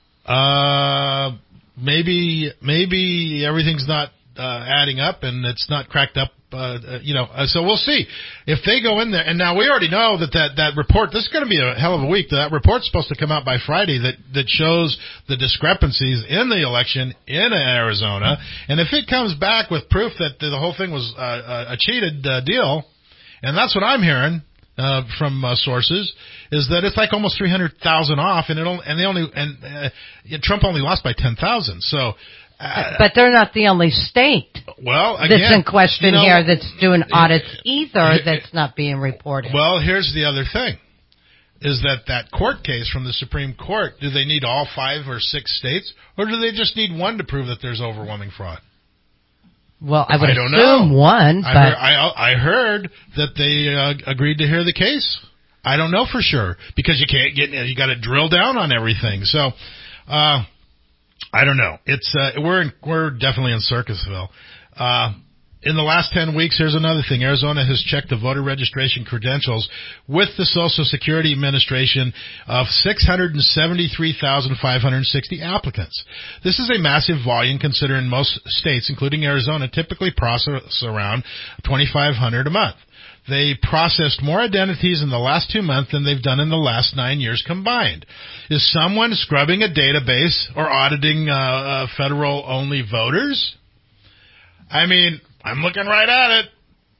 Uh, maybe, maybe everything's not uh, adding up and it's not cracked up. Uh, you know, uh, so we'll see if they go in there. And now we already know that that, that report, this is going to be a hell of a week. That report's supposed to come out by Friday that, that shows the discrepancies in the election in Arizona. And if it comes back with proof that the, the whole thing was uh, a cheated uh, deal, and that's what I'm hearing uh, from uh, sources, is that it's like almost three hundred thousand off, and it only, and they only and uh, Trump only lost by ten thousand. So. Uh, but they're not the only state well, again, that's in question you know, here that's doing audits either that's not being reported. Well, here's the other thing, is that that court case from the Supreme Court, do they need all five or six states, or do they just need one to prove that there's overwhelming fraud? Well, I would I don't assume know. one, I but... Heard, I, I heard that they uh, agreed to hear the case. I don't know for sure, because you can't get, you got to drill down on everything. So, uh... I don't know. It's uh, we're in, we're definitely in Circusville. Uh, in the last ten weeks, here's another thing. Arizona has checked the voter registration credentials with the Social Security Administration of six hundred seventy-three thousand five hundred sixty applicants. This is a massive volume considering most states, including Arizona, typically process around twenty-five hundred a month. They processed more identities in the last two months than they've done in the last nine years combined. Is someone scrubbing a database or auditing uh, uh, federal-only voters? I mean, I'm looking right at it.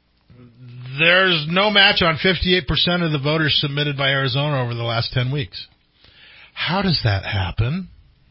There's no match on fifty-eight percent of the voters submitted by Arizona over the last ten weeks. How does that happen?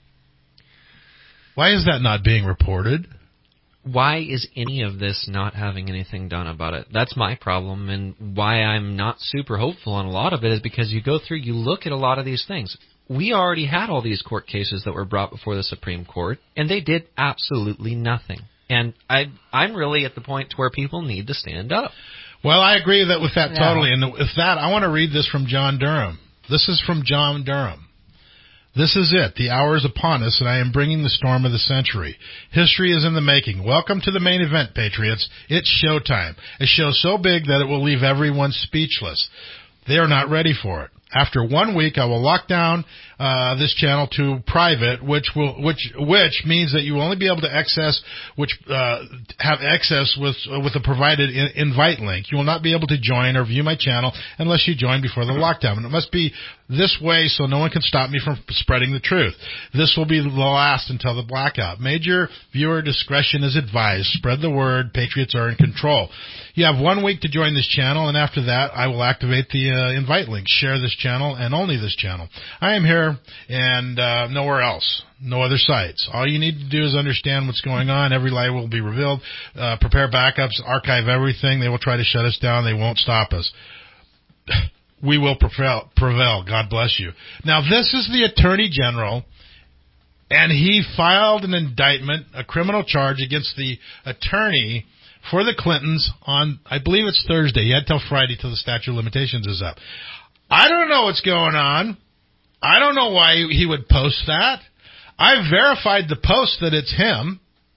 Why is that not being reported? Why is any of this not having anything done about it? That's my problem, and why I'm not super hopeful on a lot of it is because you go through, you look at a lot of these things. We already had all these court cases that were brought before the Supreme Court, and they did absolutely nothing. And I, I'm really at the point to where people need to stand up. Well, I agree that with that Yeah. totally. And with that, I want to read this from John Durham. This is from John Durham. This is it. The hour is upon us, and I am bringing the storm of the century. History is in the making. Welcome to the main event, Patriots. It's showtime. A show so big that it will leave everyone speechless. They are not ready for it. After one week, I will lock down uh, this channel to private, which will which which means that you will only be able to access which uh, have access with uh, with a provided in, invite link. You will not be able to join or view my channel unless you join before the lockdown. And it must be this way so no one can stop me from spreading the truth. This will be the last until the blackout. Major viewer discretion is advised. Spread the word. Patriots are in control. You have one week to join this channel, and after that, I will activate the uh, invite link. Share this channel and only this channel. I am here and uh, nowhere else. No other sites. All you need to do is understand what's going on. Every lie will be revealed. Uh, prepare backups. Archive everything. They will try to shut us down. They won't stop us. We will prevail. prevail. God bless you. Now, this is the Attorney General, and he filed an indictment, a criminal charge against the attorney for the Clintons on, I believe it's Thursday. He had till Friday till the statute of limitations is up. I don't know what's going on. I don't know why he would post that. I've verified the post that it's him.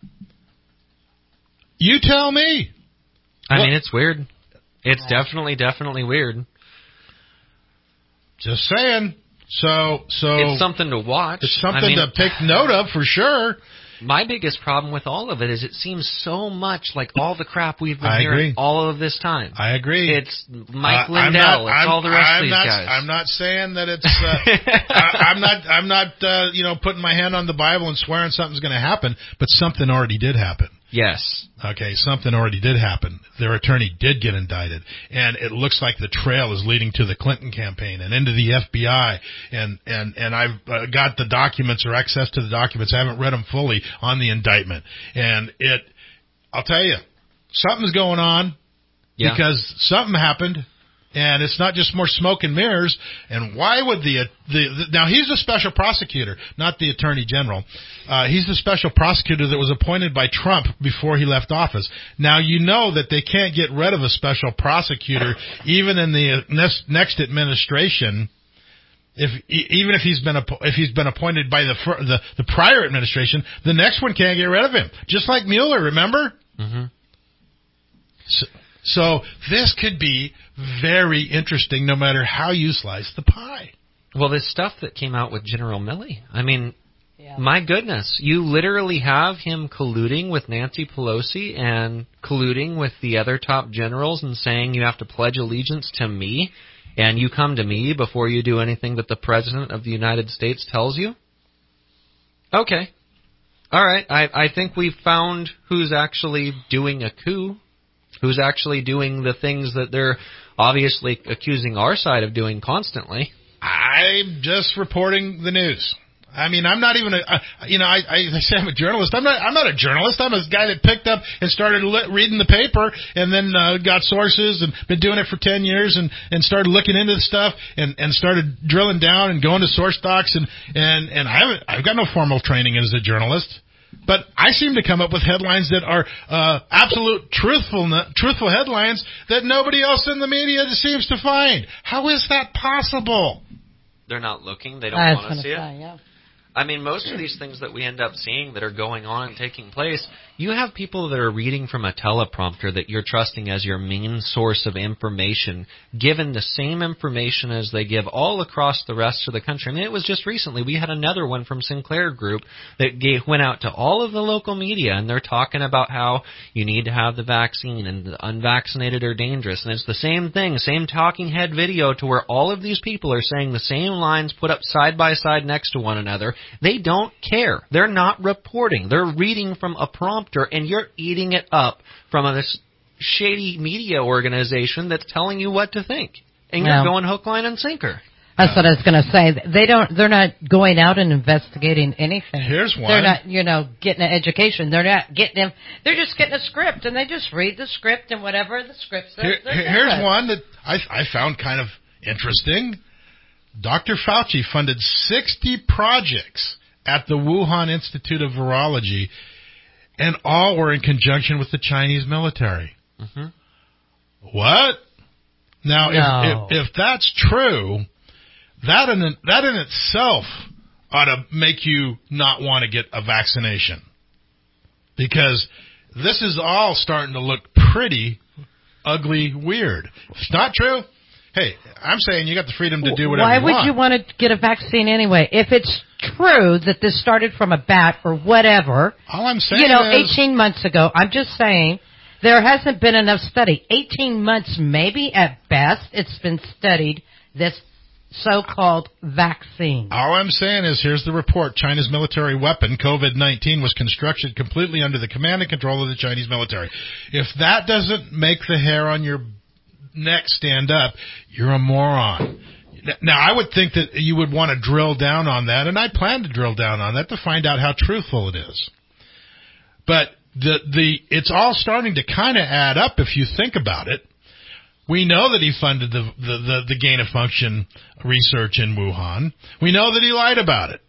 You tell me. I What- mean, it's weird. It's definitely, definitely weird. Just saying. So, so It's something to watch. It's something I mean, to take note of for sure. My biggest problem with all of it is it seems so much like all the crap we've been I hearing agree. all of this time. I agree. It's Mike Uh, Lindell. I'm not, it's I'm, all the rest I'm of these not, guys. I'm not saying that it's. Uh, I, I'm not. I'm not. Uh, you know, putting my hand on the Bible and swearing something's going to happen, but something already did happen. Yes. Okay, something already did happen. Their attorney did get indicted, and it looks like the trail is leading to the Clinton campaign and into the F B I. And and and I've uh, got the documents or access to the documents. I haven't read them fully on the indictment, and it. I'll tell you, something's going on yeah. because something happened. And it's not just more smoke and mirrors. And why would the, the, the now he's the special prosecutor, not the attorney general. Uh, he's the special prosecutor that was appointed by Trump before he left office. Now you know that they can't get rid of a special prosecutor even in the next, next administration. If even if he's been if he's been appointed by the the, the prior administration, the next one can't get rid of him. Just like Mueller, remember? Mm-hmm. So, So this could be very interesting no matter how you slice the pie. Well, this stuff that came out with General Milley, I mean, yeah. my goodness, you literally have him colluding with Nancy Pelosi and colluding with the other top generals and saying you have to pledge allegiance to me and you come to me before you do anything that the President of the United States tells you? Okay. All right. I, I think we've found who's actually doing a coup. Who's actually doing the things that they're obviously accusing our side of doing constantly. I'm just reporting the news. I mean, I'm not even a, uh, you know, I, I say I'm a journalist. I'm not, I'm not a journalist. I'm a guy that picked up and started li- reading the paper and then uh, got sources and been doing it for ten years and, and started looking into the stuff and, and started drilling down and going to source docs and, and, and I haven't, I've got no formal training as a journalist. But I seem to come up with headlines that are uh, absolute truthful, truthful headlines that nobody else in the media seems to find. How is that possible? They're not looking. They don't I want to see say, it. Yeah. I mean, most of these things that we end up seeing that are going on and taking place, you have people that are reading from a teleprompter that you're trusting as your main source of information, given the same information as they give all across the rest of the country. I mean, it was just recently, we had another one from Sinclair Group that gave, went out to all of the local media, and they're talking about how you need to have the vaccine, and the unvaccinated are dangerous. And it's the same thing, same talking head video to where all of these people are saying the same lines put up side by side next to one another. They don't care. They're not reporting. They're reading from a prompter, and you're eating it up from a, this shady media organization that's telling you what to think. And Well, you're going hook, line, and sinker. That's what I was going to say. They don't. They're not going out and investigating anything. Here's one. They're not, you know, getting an education. They're not getting them. They're just getting a script, and they just read the script and whatever the script says. Here, they're here's doing. one that I, I found kind of interesting. Doctor Fauci funded sixty projects at the Wuhan Institute of Virology, and all were in conjunction with the Chinese military. Mm-hmm. What? Now, No. if, if if that's true, that in that in itself ought to make you not want to get a vaccination, because this is all starting to look pretty ugly, weird. If it's not true, hey, I'm saying you got the freedom to do whatever Why you would want. you want to get a vaccine anyway? If it's true that this started from a bat or whatever, all I'm saying you know, is, eighteen months ago, I'm just saying there hasn't been enough study. eighteen months maybe at best it's been studied, this so-called vaccine. all I'm saying is, here's the report. China's military weapon, COVID nineteen, was constructed completely under the command and control of the Chinese military. If that doesn't make the hair on your neck stand up, you're a moron. Now, I would think that you would want to drill down on that, and I plan to drill down on that to find out how truthful it is. But the the it's all starting to kind of add up if you think about it. We know that he funded the, the, the, the gain-of-function research in Wuhan. We know that he lied about it.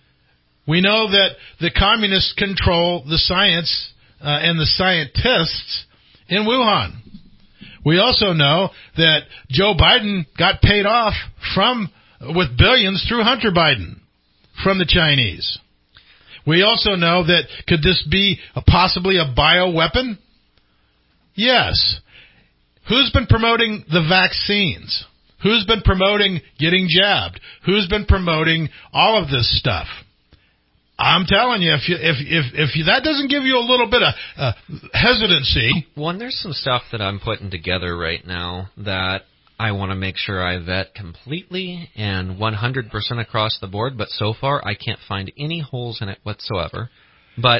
We know that the communists control the science uh, and the scientists in Wuhan. We also know that Joe Biden got paid off from with billions through Hunter Biden from the Chinese. We also know that could this be a, possibly a bioweapon? Yes. Who's been promoting the vaccines? Who's been promoting getting jabbed? Who's been promoting all of this stuff? I'm telling you, if you, if if if you, that doesn't give you a little bit of uh, hesitancy. Well, and there's some stuff that I'm putting together right now that I want to make sure I vet completely and one hundred percent across the board, but so far I can't find any holes in it whatsoever. But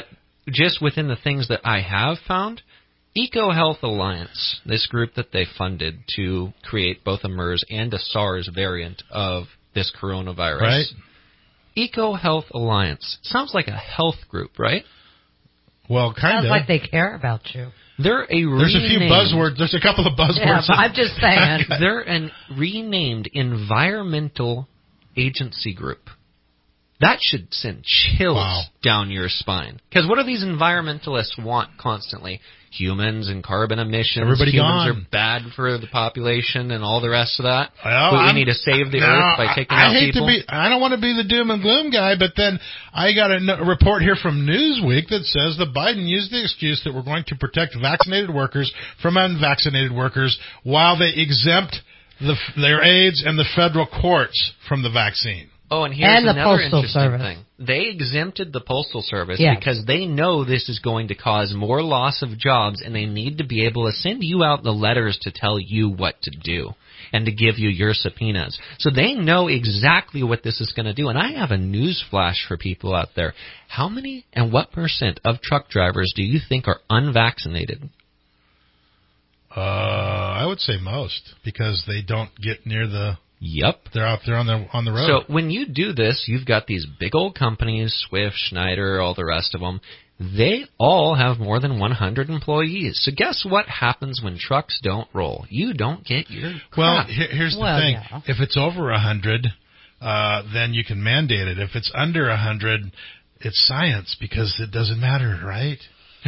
just within the things that I have found, EcoHealth Alliance, this group that they funded to create both a MERS and a SARS variant of this coronavirus. Right. EcoHealth Alliance. Sounds like a health group, right? Well, kind Sounds of. like they care about you. They're a There's a few renamed- buzzwords. There's a couple of buzzwords. Yeah, but I'm just saying. They're a renamed environmental agency group. That should send chills Wow. down your spine. Because what do these environmentalists want constantly? Humans and carbon emissions. Everybody Humans gone. are bad for the population and all the rest of that. Well, but we I'm- need to save the No, earth by taking I, out I hate people. to be. I don't want to be the doom and gloom guy, but then I got a, no- a report here from Newsweek that says that Biden used the excuse that we're going to protect vaccinated workers from unvaccinated workers while they exempt the, their aides and the federal courts from the vaccine. Oh, and here's And the another Postal interesting Service. thing. They exempted the Postal Service Yes. because they know this is going to cause more loss of jobs, and they need to be able to send you out the letters to tell you what to do and to give you your subpoenas. So they know exactly what this is going to do. And I have a news flash for people out there. How many and what percent of truck drivers do you think are unvaccinated? Uh, I would say most, because they don't get near the. Yep. They're out there on the on the road. So when you do this, you've got these big old companies, Swift, Schneider, all the rest of them. They all have more than one hundred employees. So guess what happens when trucks don't roll? You don't get your crap. Well, here, here's the Well, thing. yeah. If it's over one hundred, uh, then you can mandate it. If it's under one hundred, it's science, because it doesn't matter, right?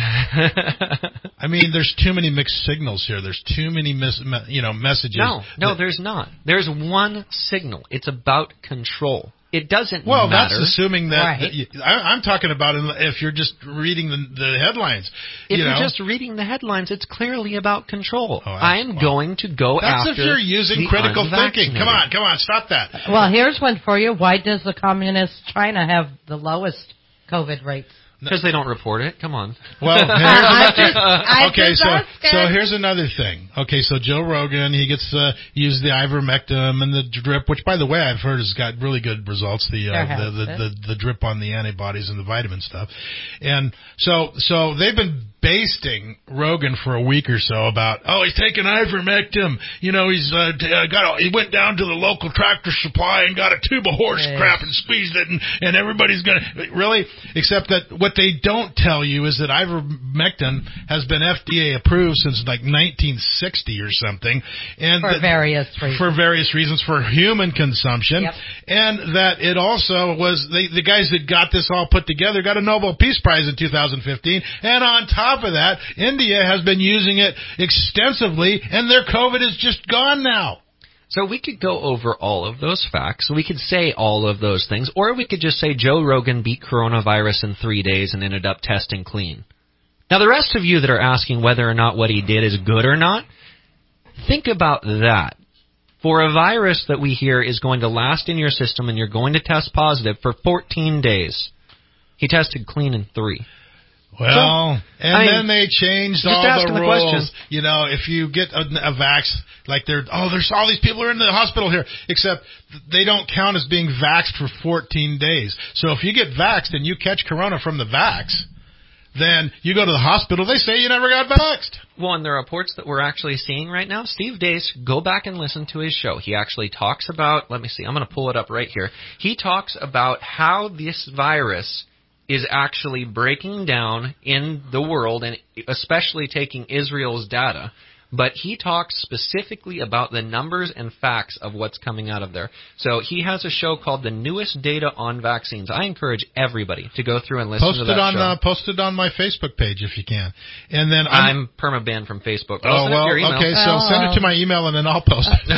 I mean, there's too many mixed signals here. There's too many mis- me- you know, messages. No, no, that- there's not. There's one signal. It's about control. It doesn't Well, matter. that's assuming that, Right. that you, I, I'm talking about if you're just reading the, the headlines. If you you're know? just reading the headlines, it's clearly about control. Oh, I am well, going to go That's after if you're using the critical thinking. unvaccinated. Come on, come on, stop that. Well, here's one for you. Why does the communist China have the lowest COVID rates? Because they don't report it. Come on. Well, here's I just- I okay, just so asked so it. here's another thing. Okay, so Joe Rogan, he gets uh, used the ivermectin and the drip, which, by the way, I've heard has got really good results. The uh, There the, has the, been. the the drip on the antibodies and the vitamin stuff, and so so they've been basting Rogan for a week or so about, oh, he's taking ivermectin. You know, he's uh, t- uh, got a, he went down to the local tractor supply and got a tube of horse Yes. crap and squeezed it, and, and everybody's gonna really. Except that what they don't tell you is that ivermectin has been F D A approved since like nineteen sixty or something, and For that- various reasons. for various reasons for human consumption, Yep. and that it also was they, the guys that got this all put together got a Nobel Peace Prize in two thousand fifteen, and on top of that, India has been using it extensively, and their COVID is just gone now. So we could go over all of those facts. We could say all of those things. Or we could just say Joe Rogan beat coronavirus in three days and ended up testing clean. Now, the rest of you that are asking whether or not what he did is good or not, think about that. For a virus that we hear is going to last in your system and you're going to test positive for fourteen days, he tested clean in three. Well, So, and I mean, then they changed just all the asking the rules. question. You know, if you get a, a vax, like they're, oh, there's all these people are in the hospital here, except they don't count as being vaxxed for fourteen days. So if you get vaxxed and you catch corona from the vax, then you go to the hospital, they say you never got vaxxed. Well, and the reports that we're actually seeing right now, Steve Deace, go back and listen to his show. He actually talks about, let me see, I'm going to pull it up right here. He talks about how this virus is actually breaking down in the world, and especially taking Israel's data. But he talks specifically about the numbers and facts of what's coming out of there. So he has a show called The Newest Data on Vaccines. I encourage everybody to go through and listen Post to it that on show. uh, post it on my Facebook page if you can, and then I'm, I'm perma-banned from Facebook. Oh, I'll send it well, to your email. okay, so Oh. send it to my email and then I'll post it.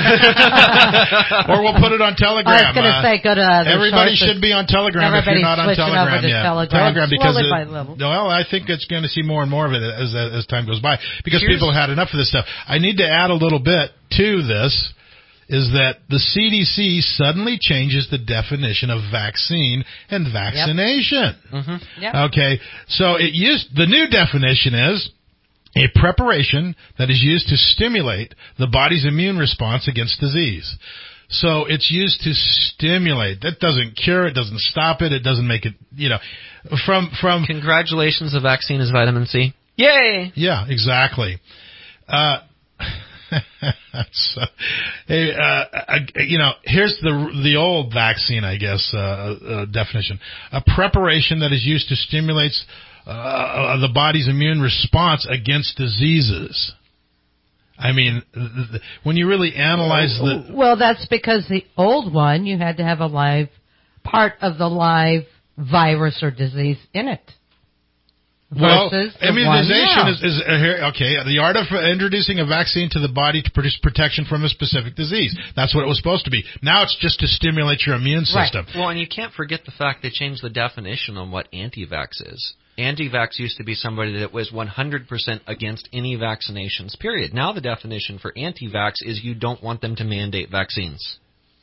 Or we'll put it on Telegram. I was going to Uh, say, go to other Everybody sources. should be on Telegram if you're Everybody's not on switching Telegram over to yet. Telegram, because slowly it, by little. well, I think it's going to see more and more of it as as time goes by because Here's- people have had enough of this stuff. I need to add a little bit to this. Is that the C D C suddenly changes the definition of vaccine and vaccination? Mm-hmm. Yep. Okay, so it used the new definition is a preparation that is used to stimulate the body's immune response against disease. So it's used to stimulate. That doesn't cure it, doesn't stop it, it doesn't make it, you know, from, from. Congratulations, the vaccine is vitamin C. Yay! Yeah, exactly. Uh, so, hey, uh, you know, here's the the old vaccine, I guess, uh, uh, definition. A preparation that is used to stimulate uh, the body's immune response against diseases. I mean, when you really analyze the... Well, that's because the old one, you had to have a live, part of the live virus or disease in it. Well, Versus the immunization one now. is, is uh, here, okay, the art of introducing a vaccine to the body to produce protection from a specific disease. That's what it was supposed to be. Now it's just to stimulate your immune system. Right. Well, and you can't forget the fact they changed the definition on what anti-vax is. Anti-vax used to be somebody that was one hundred percent against any vaccinations, period. Now the definition for anti-vax is you don't want them to mandate vaccines.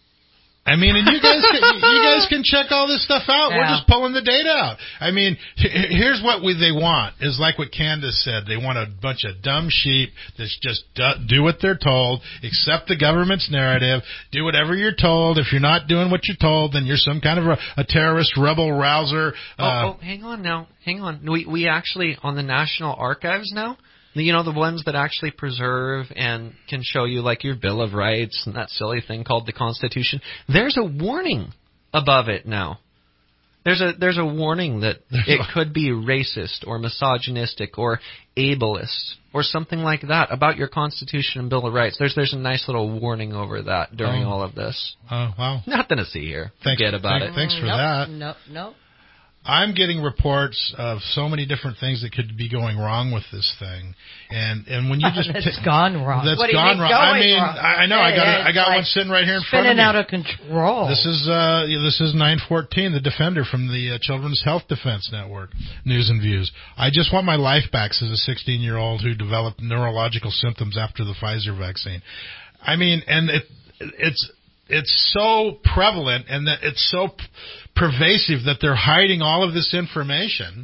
I mean, and you guys can, you guys can check all this stuff out. Yeah. We're just pulling the data out. I mean, here's what we, they want, is like what Candace said. They want a bunch of dumb sheep that just do what they're told, accept the government's narrative, do whatever you're told. If you're not doing what you're told, then you're some kind of a, a terrorist, rebel, rouser. Oh, Uh, oh, hang on now. Hang on. We we actually, on the National Archives now, you know, the ones that actually preserve and can show you, like, your Bill of Rights and that silly thing called the Constitution, there's a warning above it now. There's a there's a warning that it could be racist or misogynistic or ableist or something like that about your Constitution and Bill of Rights. There's there's a nice little warning over that during Oh. all of this. Oh, wow. Nothing to see here. Thanks- Forget about thank- it. thanks for nope, that. Nope, nope. I'm getting reports of so many different things that could be going wrong with this thing, and and when you just That's pick- gone wrong. That's What do you gone mean wrong. going I mean, wrong? I I know I got Yeah, a, I got it's one like sitting right here in front of spinning me. out of control. This is uh this is nine fourteen, the Defender from the uh, Children's Health Defense Network, News and Views. I just want my life back as a sixteen-year-old who developed neurological symptoms after the Pfizer vaccine. I mean, and it it's it's so prevalent and that it's so p- pervasive that they're hiding all of this information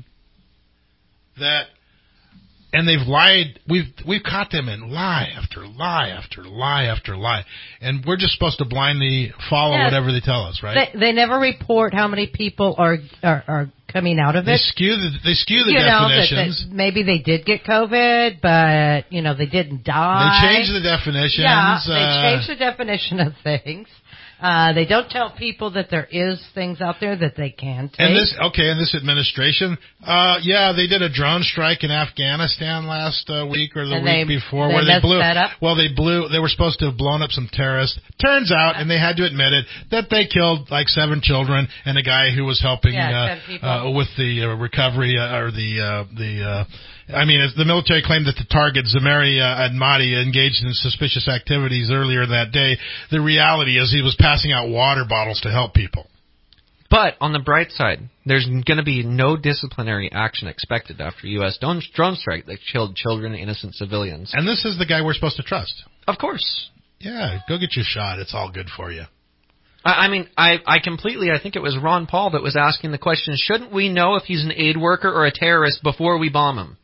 that. And they've lied. We've we've caught them in lie after lie after lie after lie, and we're just supposed to blindly follow Yeah. whatever they tell us, right? They, they never report how many people are are, are coming out of They it. skew the they skew the you know, that, definitions. that maybe they did get COVID, but you know they didn't die. They change the definitions. Yeah, they uh, change the definition of things. Uh, they don't tell people that there is things out there that they can take. And this, okay, and this administration, uh, yeah, they did a drone strike in Afghanistan last uh, week or the And week they- before, they where they messed blew. that up? Well, they blew. They were supposed to have blown up some terrorists. Turns out, and they had to admit it, that they killed like seven children and a guy who was helping Yeah, ten uh, people. uh, with the uh, recovery uh, or the uh, the. Uh, I mean, as the military claimed that the target, Zamari uh, Admati, engaged in suspicious activities earlier that day. The reality is he was passing out water bottles to help people. But on the bright side, there's going to be no disciplinary action expected after U S drone drone strike that killed children and innocent civilians. And this is the guy we're supposed to trust. Of course. Yeah, go get your shot. It's all good for you. I I mean, I, I completely, I think it was Ron Paul that was asking the question, shouldn't we know if he's an aid worker or a terrorist before we bomb him?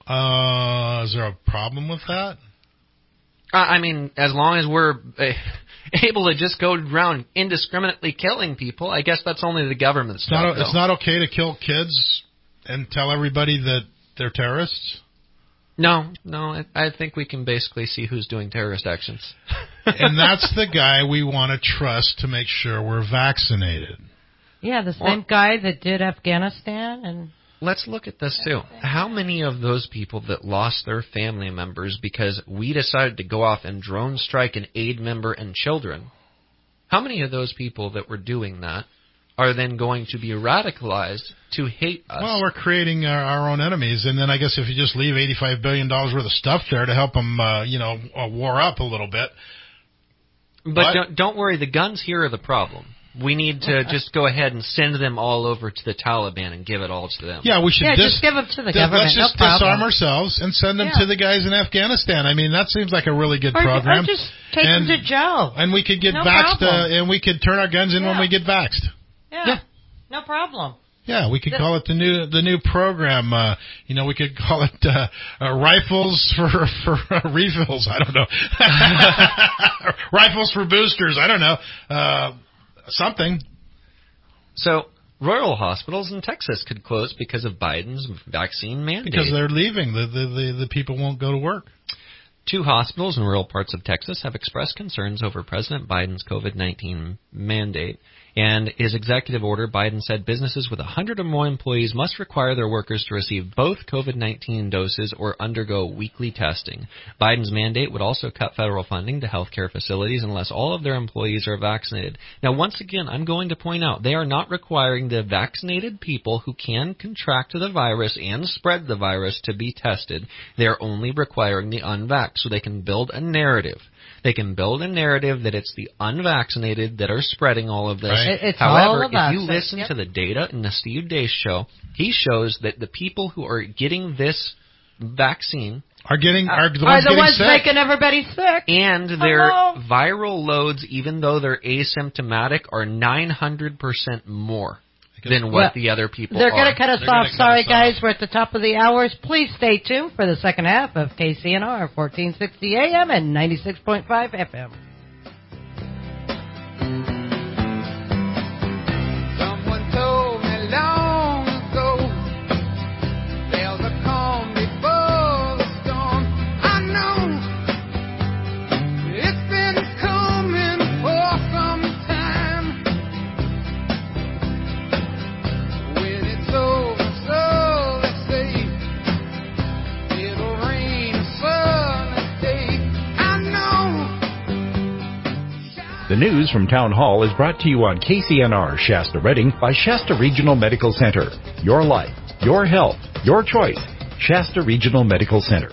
Uh, is there a problem with that? I I mean, as long as we're uh, able to just go around indiscriminately killing people, I guess that's only the government's It's not, job, it's though. not okay to kill kids and tell everybody that they're terrorists? No, no, I, I think we can basically see who's doing terrorist actions. And that's the guy we want to trust to make sure we're vaccinated. Yeah, the same guy that did Afghanistan and... Let's look at this, too. How many of those people that lost their family members because we decided to go off and drone strike an aid member and children, how many of those people that were doing that are then going to be radicalized to hate us? Well, we're creating our, our own enemies, and then I guess if you just leave eighty-five billion dollars worth of stuff there to help them, uh, you know, uh, war up a little bit. But, But- don't, don't worry, the guns here are the problem. We need to just go ahead and send them all over to the Taliban and give it all to them. Yeah, we should Yeah, dis- just give them to the dis- government. Let's just no problem. disarm ourselves and send them Yeah. to the guys in Afghanistan. I mean, that seems like a really good Or, program. or just take and, them to Joe. And we could get No vaxxed, problem. uh, and we could turn our guns in when Yeah. we get vaxxed. Yeah, no problem. Yeah, we could call it the new the new program. Uh, you know, we could call it uh, uh, rifles for for uh, refills. I don't know. Rifles for boosters. I don't know. Uh, something. So rural hospitals in Texas could close because of Biden's vaccine mandate. Because they're leaving. The the the, the people won't go to work. Two hospitals in rural parts of Texas have expressed concerns over President Biden's COVID nineteen mandate. And his executive order, Biden said businesses with one hundred or more employees must require their workers to receive both COVID nineteen doses or undergo weekly testing. Biden's mandate would also cut federal funding to healthcare facilities unless all of their employees are vaccinated. Now, once again, I'm going to point out they are not requiring the vaccinated people who can contract the virus and spread the virus to be tested. They're only requiring the unvaxxed so they can build a narrative. They can build a narrative that it's the unvaccinated that are spreading all of this. Right. It's However, all about if you it. listen Yep. to the data in the Steve Deace show, he shows that the people who are getting this vaccine are getting are the Are ones the getting ones sick. making everybody sick? And their Hello? viral loads, even though they're asymptomatic, are nine hundred percent more than what Well, the other people They're are. going to cut us They're off. gonna cut Sorry, us off. guys. We're at the top of the hours. Please stay tuned for the second half of K C N R, fourteen sixty A M and ninety-six point five F M. Someone told me long ago there's a calm before the storm. I know it's been coming for some time. When it's over, so they say it'll rain a sunny day. I know. The news from Town Hall is brought to you on K C N R Shasta Redding by Shasta Regional Medical Center. Your life, your health, your choice. Shasta Regional Medical Center.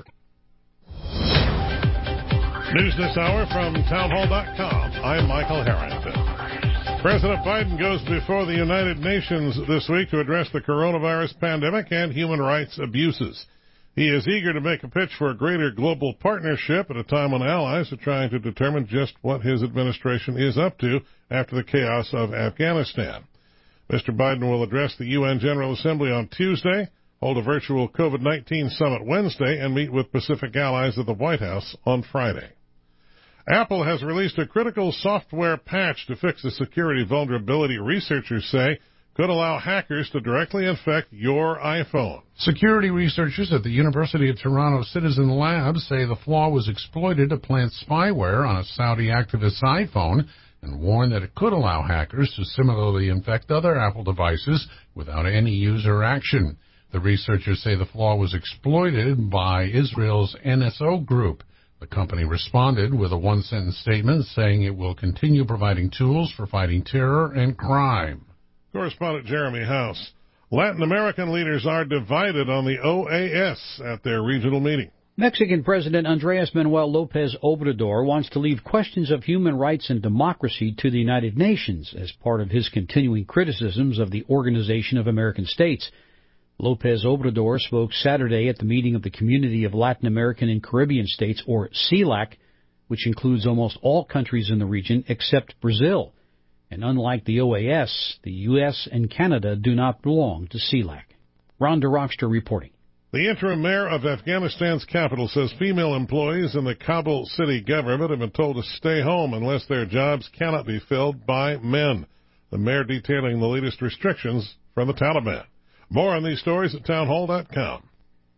News this hour from townhall dot com. I'm Michael Harrington. President Biden goes before the United Nations this week to address the coronavirus pandemic and human rights abuses. He is eager to make a pitch for a greater global partnership at a time when allies are trying to determine just what his administration is up to after the chaos of Afghanistan. Mister Biden will address the U N General Assembly on Tuesday, hold a virtual COVID nineteen summit Wednesday, and meet with Pacific allies at the White House on Friday. Apple has released a critical software patch to fix a security vulnerability researchers say could allow hackers to directly infect your iPhone. Security researchers at the University of Toronto Citizen Lab say the flaw was exploited to plant spyware on a Saudi activist's iPhone and warn that it could allow hackers to similarly infect other Apple devices without any user action. The researchers say the flaw was exploited by Israel's N S O group. The company responded with a one-sentence statement saying it will continue providing tools for fighting terror and crime. Correspondent Jeremy House. Latin American leaders are divided on the O A S at their regional meeting. Mexican President Andrés Manuel López Obrador wants to leave questions of human rights and democracy to the United Nations as part of his continuing criticisms of the Organization of American States. López Obrador spoke Saturday at the meeting of the Community of Latin American and Caribbean States, or CELAC, which includes almost all countries in the region except Brazil. And unlike the O A S, the U S and Canada do not belong to CELAC. Ron DeRockster reporting. The interim mayor of Afghanistan's capital says female employees in the Kabul city government have been told to stay home unless their jobs cannot be filled by men. The mayor detailing the latest restrictions from the Taliban. More on these stories at townhall dot com.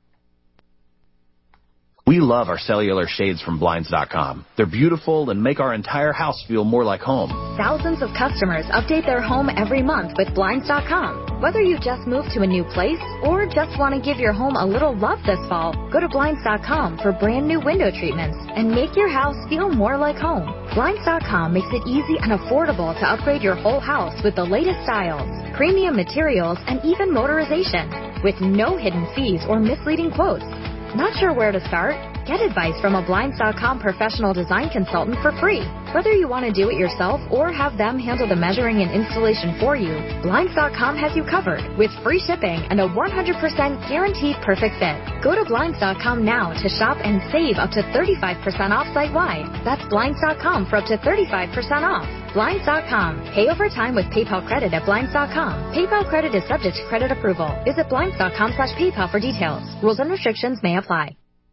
We love our cellular shades from Blinds dot com. They're beautiful and make our entire house feel more like home. Thousands of customers update their home every month with Blinds dot com. Whether you just moved to a new place or just want to give your home a little love this fall, go to Blinds dot com for brand new window treatments and make your house feel more like home. Blinds dot com makes it easy and affordable to upgrade your whole house with the latest styles, premium materials, and even motorization, with no hidden fees or misleading quotes. Not sure where to start? Get advice from a Blinds dot com professional design consultant for free. Whether you want to do it yourself or have them handle the measuring and installation for you, Blinds dot com has you covered with free shipping and a one hundred percent guaranteed perfect fit. Go to Blinds dot com now to shop and save up to thirty-five percent off site-wide. That's Blinds dot com for up to thirty-five percent off. Blinds dot com. Pay over time with PayPal credit at Blinds dot com. PayPal credit is subject to credit approval. Visit Blinds dot com slash PayPal for details. Rules and restrictions may apply.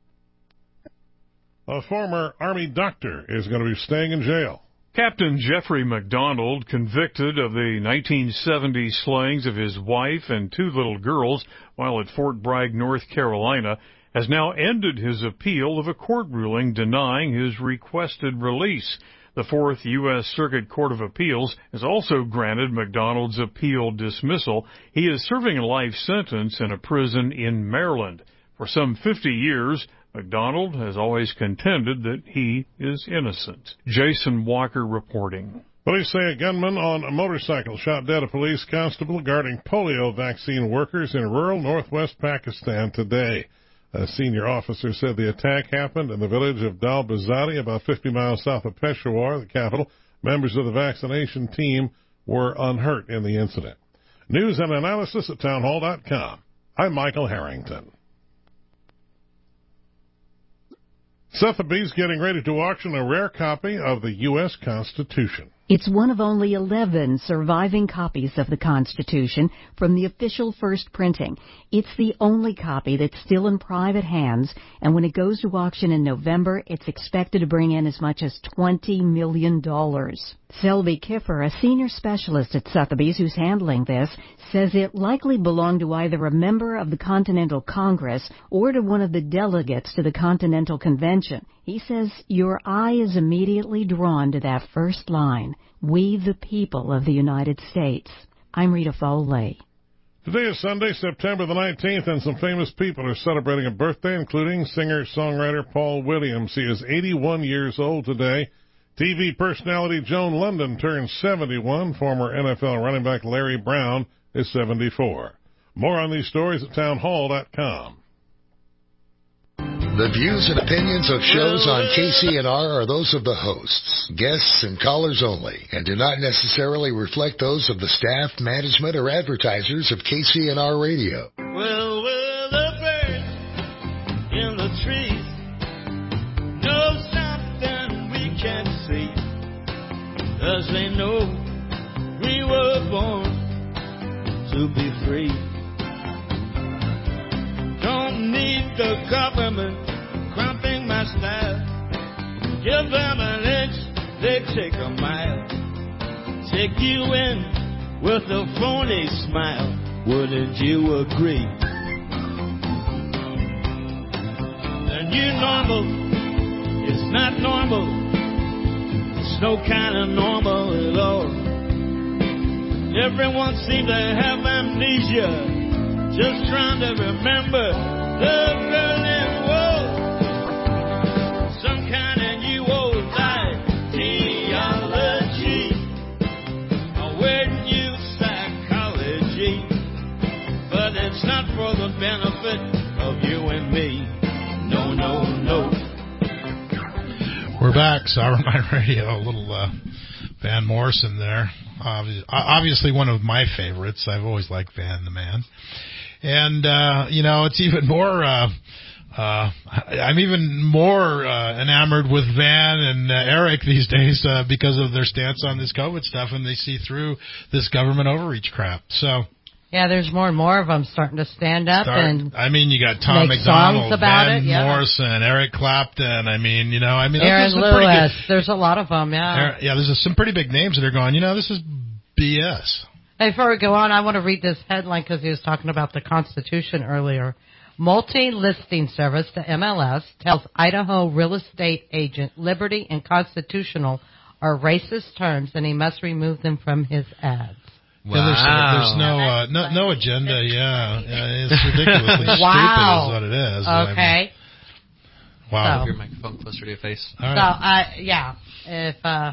A former Army doctor is going to be staying in jail. Captain Jeffrey McDonald, convicted of the nineteen seventy slayings of his wife and two little girls while at Fort Bragg, North Carolina, has now ended his appeal of a court ruling denying his requested release. The Fourth U S Circuit Court of Appeals has also granted McDonald's appeal dismissal. He is serving a life sentence in a prison in Maryland. For some fifty years, McDonald has always contended that he is innocent. Jason Walker reporting. Police say a gunman on a motorcycle shot dead a police constable guarding polio vaccine workers in rural northwest Pakistan today. A senior officer said the attack happened in the village of Dalbazari, about fifty miles south of Peshawar, the capital. Members of the vaccination team were unhurt in the incident. News and analysis at townhall dot com. I'm Michael Harrington. Sotheby's getting ready to auction a rare copy of the U S Constitution. It's one of only eleven surviving copies of the Constitution from the official first printing. It's the only copy that's still in private hands, and when it goes to auction in November, it's expected to bring in as much as twenty million dollars. Selby Kiffer, a senior specialist at Sotheby's who's handling this, says it likely belonged to either a member of the Continental Congress or to one of the delegates to the Continental Convention. He says your eye is immediately drawn to that first line, "We the people of the United States." I'm Rita Foley. Today is Sunday, September the nineteenth, and some famous people are celebrating a birthday, including singer-songwriter Paul Williams. He is eighty-one years old today. T V personality Joan London turns seventy-one. Former N F L running back Larry Brown is seventy-four. More on these stories at townhall dot com. The views and opinions of shows on K C N R are those of the hosts, guests, and callers only, and do not necessarily reflect those of the staff, management, or advertisers of K C N R Radio. Well, we're the birds in the trees, know something we can't see, 'cause they know we were born to be free. Don't need the government cramping my style. Give them an inch, they take a mile. Take you in with a phony smile. Wouldn't you agree? The new normal is not normal. It's no kind of normal at all. Everyone seems to have amnesia, just trying to remember the Berlin Wall. Some kind of new old ideology, a weird new psychology, but it's not for the benefit of you and me. No, no, no. We're back, Sovereign Mind Radio. A little uh, Van Morrison there. Obvi- obviously one of my favorites. I've always liked Van the Man. And, uh, you know, it's even more, uh, uh, I'm even more, uh, enamored with Van and uh, Eric these days, uh, because of their stance on this COVID stuff, and they see through this government overreach crap. So. Yeah, there's more and more of them starting to stand up Start, and I mean, you got Tom make McDonald, songs about Van it, yeah. Morrison, Eric Clapton. I mean, you know, I mean, Aaron those are pretty Lewis. good. There's a lot of them, yeah. Aaron, yeah, there's some pretty big names that are going, you know, this is B S. Hey, before we go on, I want to read this headline because he was talking about the Constitution earlier. Multi-listing service, the M L S, tells Idaho real estate agent Liberty and Constitutional are racist terms and he must remove them from his ads. Wow. Yeah, there's, there's no, uh, no no agenda, yeah. yeah it's ridiculously Wow. stupid is what it is. Okay. I mean, wow. Have your microphone closer to your face. All right. So, uh, yeah, if... Uh,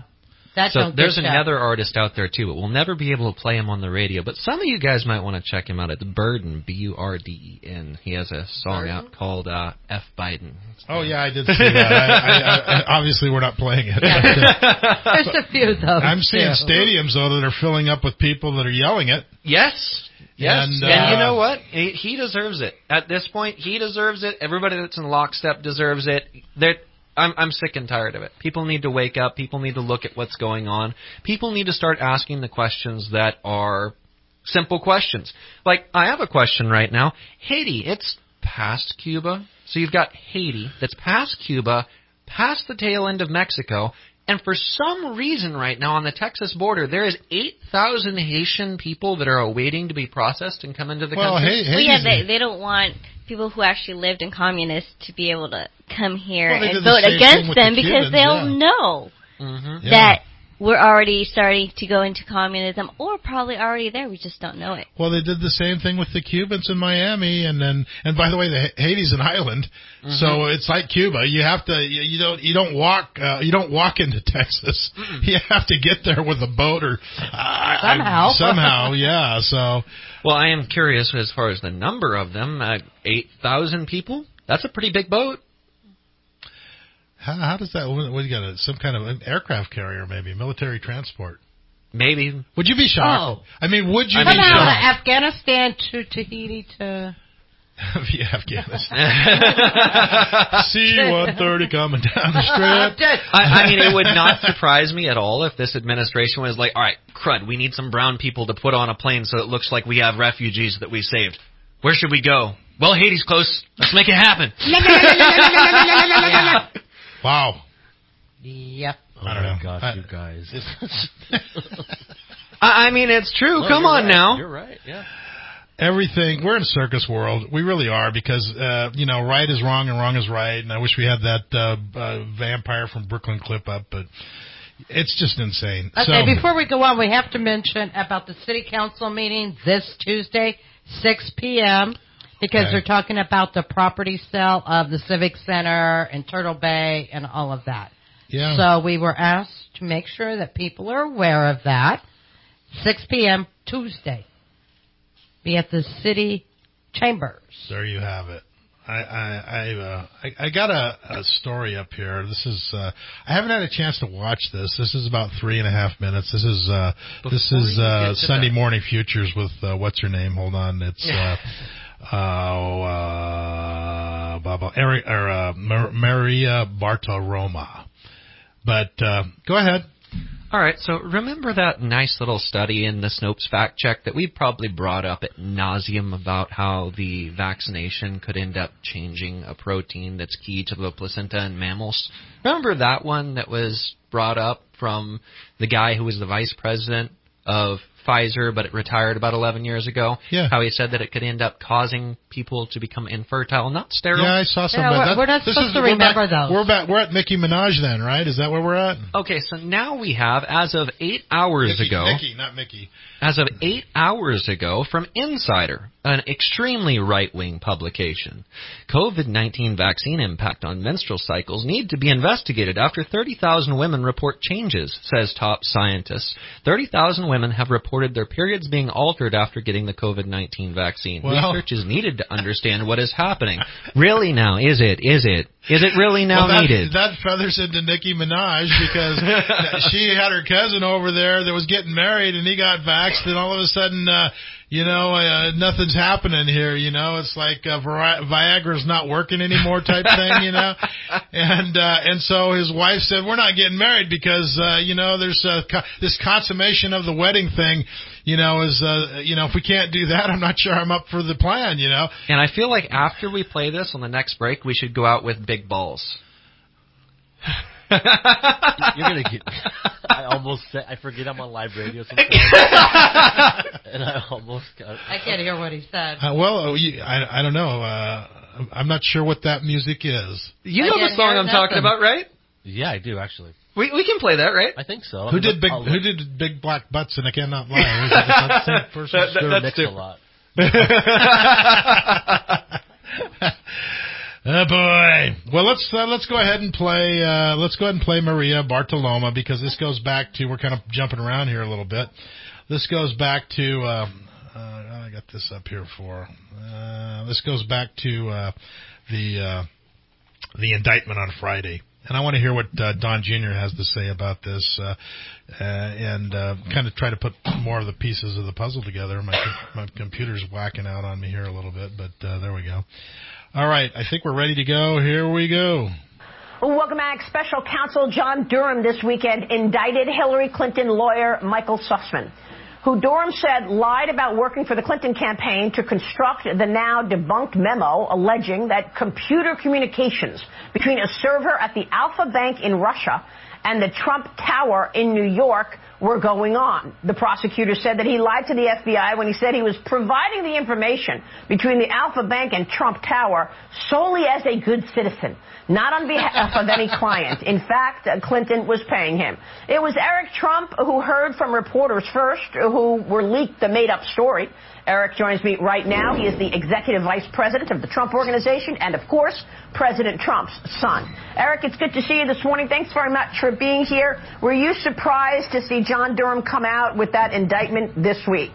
That so don't there's get another artist out there too, but we'll never be able to play him on the radio. But some of you guys might want to check him out. It's Burden, B U R D E N. He has a song Burden? out called uh, F Biden. Oh yeah, I did see that. I, I, I, obviously, we're not playing it. There's a few of those. I'm seeing too. stadiums though that are filling up with people that are yelling it. Yes. Yes, And, and, uh, you know what? He, he deserves it. At this point, he deserves it. Everybody that's in lockstep deserves it. They're, I'm, I'm sick and tired of it. People need to wake up. People need to look at what's going on. People need to start asking the questions that are simple questions. Like, I have a question right now. Haiti, it's past Cuba. So you've got Haiti that's past Cuba, past the tail end of Mexico. And for some reason right now on the Texas border, there is eight thousand Haitian people that are awaiting to be processed and come into the well, country. Hey, well, yeah, they, they don't want people who actually lived in communists to be able to come here well, and vote against them the because Cubans, they'll yeah. know Mm-hmm. that we're already starting to go into communism, or probably already there. We just don't know it. Well, they did the same thing with the Cubans in Miami, and then, and by the way, the Haiti's an island, Mm-hmm. so it's like Cuba. You have to, you, you don't, you don't walk, uh, you don't walk into Texas. Mm-mm. You have to get there with a boat or uh, Somehow. somehow, yeah. So, Well, I am curious as far as the number of them. Uh, eight thousand people? That's a pretty big boat. how, how does that? What do you got? A, some kind of an aircraft carrier, maybe military transport. Maybe. Would you be shocked? Oh. I mean, would you I be mean, shocked? Somehow Afghanistan to Tahiti to... Yeah, Afghanistan. C one thirty coming down the strip. I, I mean, it would not surprise me at all if this administration was like, all right, crud, we need some brown people to put on a plane so it looks like we have refugees that we saved. Where should we go? Well, Haiti's close. Let's make it happen. Yeah. Wow. Yep. Oh I don't my know. gosh, I- you guys. I, I mean, it's true. No, Come you're on right. now. You're right, yeah. Everything, we're in a circus world. We really are because, uh, you know, right is wrong and wrong is right. And I wish we had that uh, uh, vampire from Brooklyn clip up, but it's just insane. Okay, so, before we go on, we have to mention about the city council meeting this Tuesday, six p.m., because Okay. they're talking about the property sale of the Civic Center and Turtle Bay and all of that. Yeah. So we were asked to make sure that people are aware of that. six p.m. Tuesday. Be at the city chambers. There you have it. I I I, uh, I, I got a, a story up here. This is uh, I haven't had a chance to watch this. This is about three and a half minutes. This is uh, this Before is you uh, get to Sunday that- Morning Futures with uh, what's her name? Hold on, it's uh, oh uh, Baba, Eric, or uh, Mar- Maria Bartiromo. But uh, go ahead. All right, so remember that nice little study in the Snopes fact check that we've probably brought up at nauseum about how the vaccination could end up changing a protein that's key to the placenta in mammals? Remember that one that was brought up from the guy who was the vice president of Pfizer, but it retired about eleven years ago? Yeah. How he said that it could end up causing people to become infertile, not sterile. Yeah, I saw some. Yeah, of we're- that. we're not This supposed is- to we're remember back, those. We're back. We're at Nicki Minaj then, right? Is that where we're at? Okay, so now we have, as of eight hours Nicki, ago... Nicki, not Mickey. As of eight hours ago, from Insider, an extremely right-wing publication, COVID nineteen vaccine impact on menstrual cycles need to be investigated after thirty thousand women report changes, says top scientists. thirty thousand women have reported their periods being altered after getting the COVID nineteen vaccine. Well- Research is needed to understand what is happening. Really now, is it? Is it? Is it really now well, that, needed? That feathers into Nicki Minaj because she had her cousin over there that was getting married and he got vaxxed and all of a sudden, uh, you know, uh, nothing's happening here, you know, it's like uh, Vi- Viagra's not working anymore type thing, you know, and, uh, and so his wife said, we're not getting married because, uh, you know, there's uh, co- this consummation of the wedding thing, you know, is, uh, you know, if we can't do that, I'm not sure I'm up for the plan, you know. And I feel like after we play this on the next break, we should go out with big balls. You're gonna get. I almost said. I forget I'm on live radio sometimes, and I almost got. I can't hear what he said. Uh, well, uh, you, I, I don't know. Uh, I'm not sure what that music is. You I know the can't song hear I'm talking nothing. about, right? Yeah, I do actually. We we can play that, right? I think so. Who did big? I'll Who look. did big black butts and I cannot lie? Was it- was that the same person? That- that- Stir that's mix different. a lot. Oh boy. Well, let's uh, let's go ahead and play. Uh, let's go ahead and play Maria Bartoloma, because this goes back to. We're kind of jumping around here a little bit. This goes back to. Uh, uh, I got this up here for. Uh, this goes back to uh, the uh, the indictment on Friday, and I want to hear what uh, Don Junior has to say about this, uh, uh, and uh, kind of try to put more of the pieces of the puzzle together. My my computer's whacking out on me here a little bit, but uh, there we go. All right, I think we're ready to go. Here we go. Welcome back. Special counsel John Durham this weekend indicted Hillary Clinton lawyer Michael Sussman, who Durham said lied about working for the Clinton campaign to construct the now debunked memo alleging that computer communications between a server at the Alpha Bank in Russia and the Trump Tower in New York were going on. The prosecutor said that he lied to the F B I when he said he was providing the information between the Alpha Bank and Trump Tower solely as a good citizen, not on behalf of any client. In fact, Clinton was paying him. It was Eric Trump who heard from reporters first, who were leaked the made-up story. Eric joins me right now. He is the executive vice president of the Trump Organization and, of course, President Trump's son. Eric, it's good to see you this morning. Thanks very much for being here. Were you surprised to see John Durham come out with that indictment this week?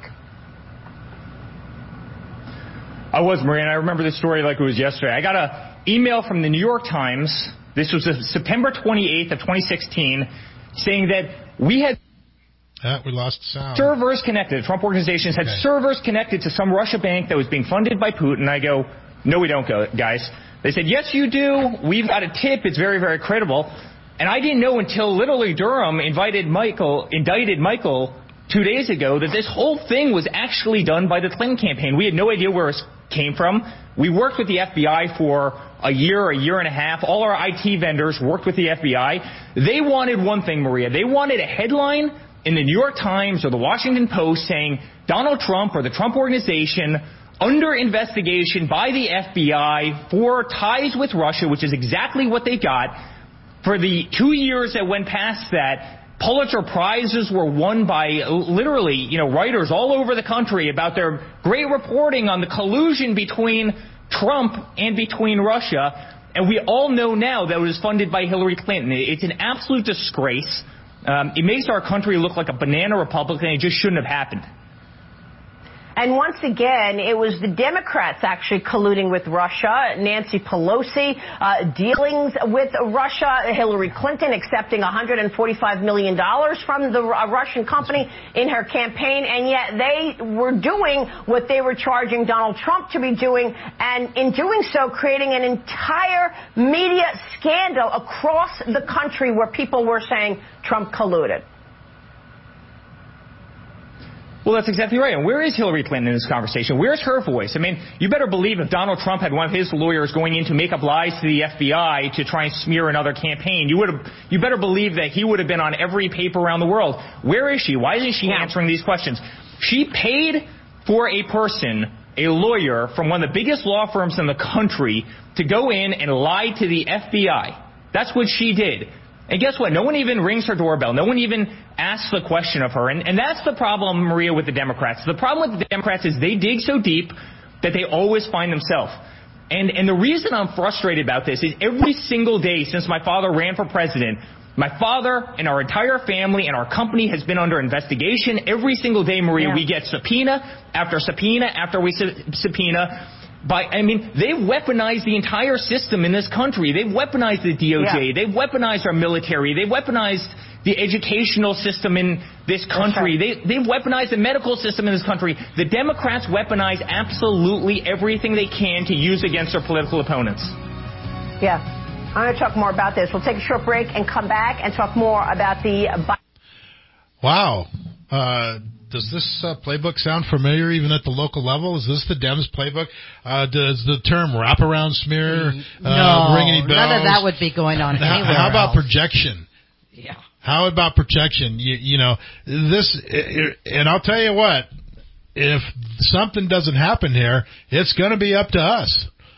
I was, Maria, and I remember this story like it was yesterday. I got an email from the New York Times. This was September twenty-eighth of twenty sixteen, saying that we had Uh, we lost sound. servers connected. The Trump organizations had Okay. servers connected to some Russia bank that was being funded by Putin. I go, no, we don't, go, guys. They said, yes, you do. We've got a tip. It's very, very credible. And I didn't know until literally Durham invited Michael, indicted Michael two days ago that this whole thing was actually done by the Clinton campaign. We had no idea where it came from. We worked with the F B I for a year, a year and a half. All our I T vendors worked with the F B I. They wanted one thing, Maria. They wanted a headline in the New York Times or the Washington Post saying Donald Trump or the Trump Organization under investigation by the F B I for ties with Russia, which is exactly what they got. For the two years that went past that, Pulitzer Prizes were won by literally, you know, writers all over the country about their great reporting on the collusion between Trump and between Russia. And we all know now that it was funded by Hillary Clinton. It's an absolute disgrace. Um, it makes our country look like a banana republic, and it just shouldn't have happened. And once again, it was the Democrats actually colluding with Russia. Nancy Pelosi uh, dealings with Russia. Hillary Clinton accepting one hundred forty-five million dollars from the uh, Russian company in her campaign. And yet they were doing what they were charging Donald Trump to be doing. And in doing so, creating an entire media scandal across the country where people were saying Trump colluded. Well, that's exactly right. And where is Hillary Clinton in this conversation? Where's her voice? I mean, you better believe if Donald Trump had one of his lawyers going in to make up lies to the F B I to try and smear another campaign, you would have, you better believe that he would have been on every paper around the world. Where is she? Why isn't she answering these questions? She paid for a person, a lawyer from one of the biggest law firms in the country, to go in and lie to the F B I. That's what she did. And guess what? No one even rings her doorbell. No one even asks the question of her. And, and that's the problem, Maria, with the Democrats. The problem with the Democrats is they dig so deep that they always find themselves. And, and the reason I'm frustrated about this is every single day since my father ran for president, my father and our entire family and our company has been under investigation. Every single day, Maria, yeah. we get subpoena after subpoena after we su- subpoena. By, I mean, they've weaponized the entire system in this country. They've weaponized the D O J. Yeah. They've weaponized our military. They've weaponized the educational system in this country. Right. They, they've weaponized the medical system in this country. The Democrats weaponize absolutely everything they can to use against their political opponents. Yeah. I'm going to talk more about this. We'll take a short break and come back and talk more about the... Wow. Uh... Does this uh, playbook sound familiar even at the local level? Is this the Dems playbook? Uh, does the term wraparound smear uh, no, ring any bells? None of that would be going on anywhere How, how about else. projection? Yeah. How about projection? You, you know, this, and I'll tell you what, if something doesn't happen here, it's going to be up to us.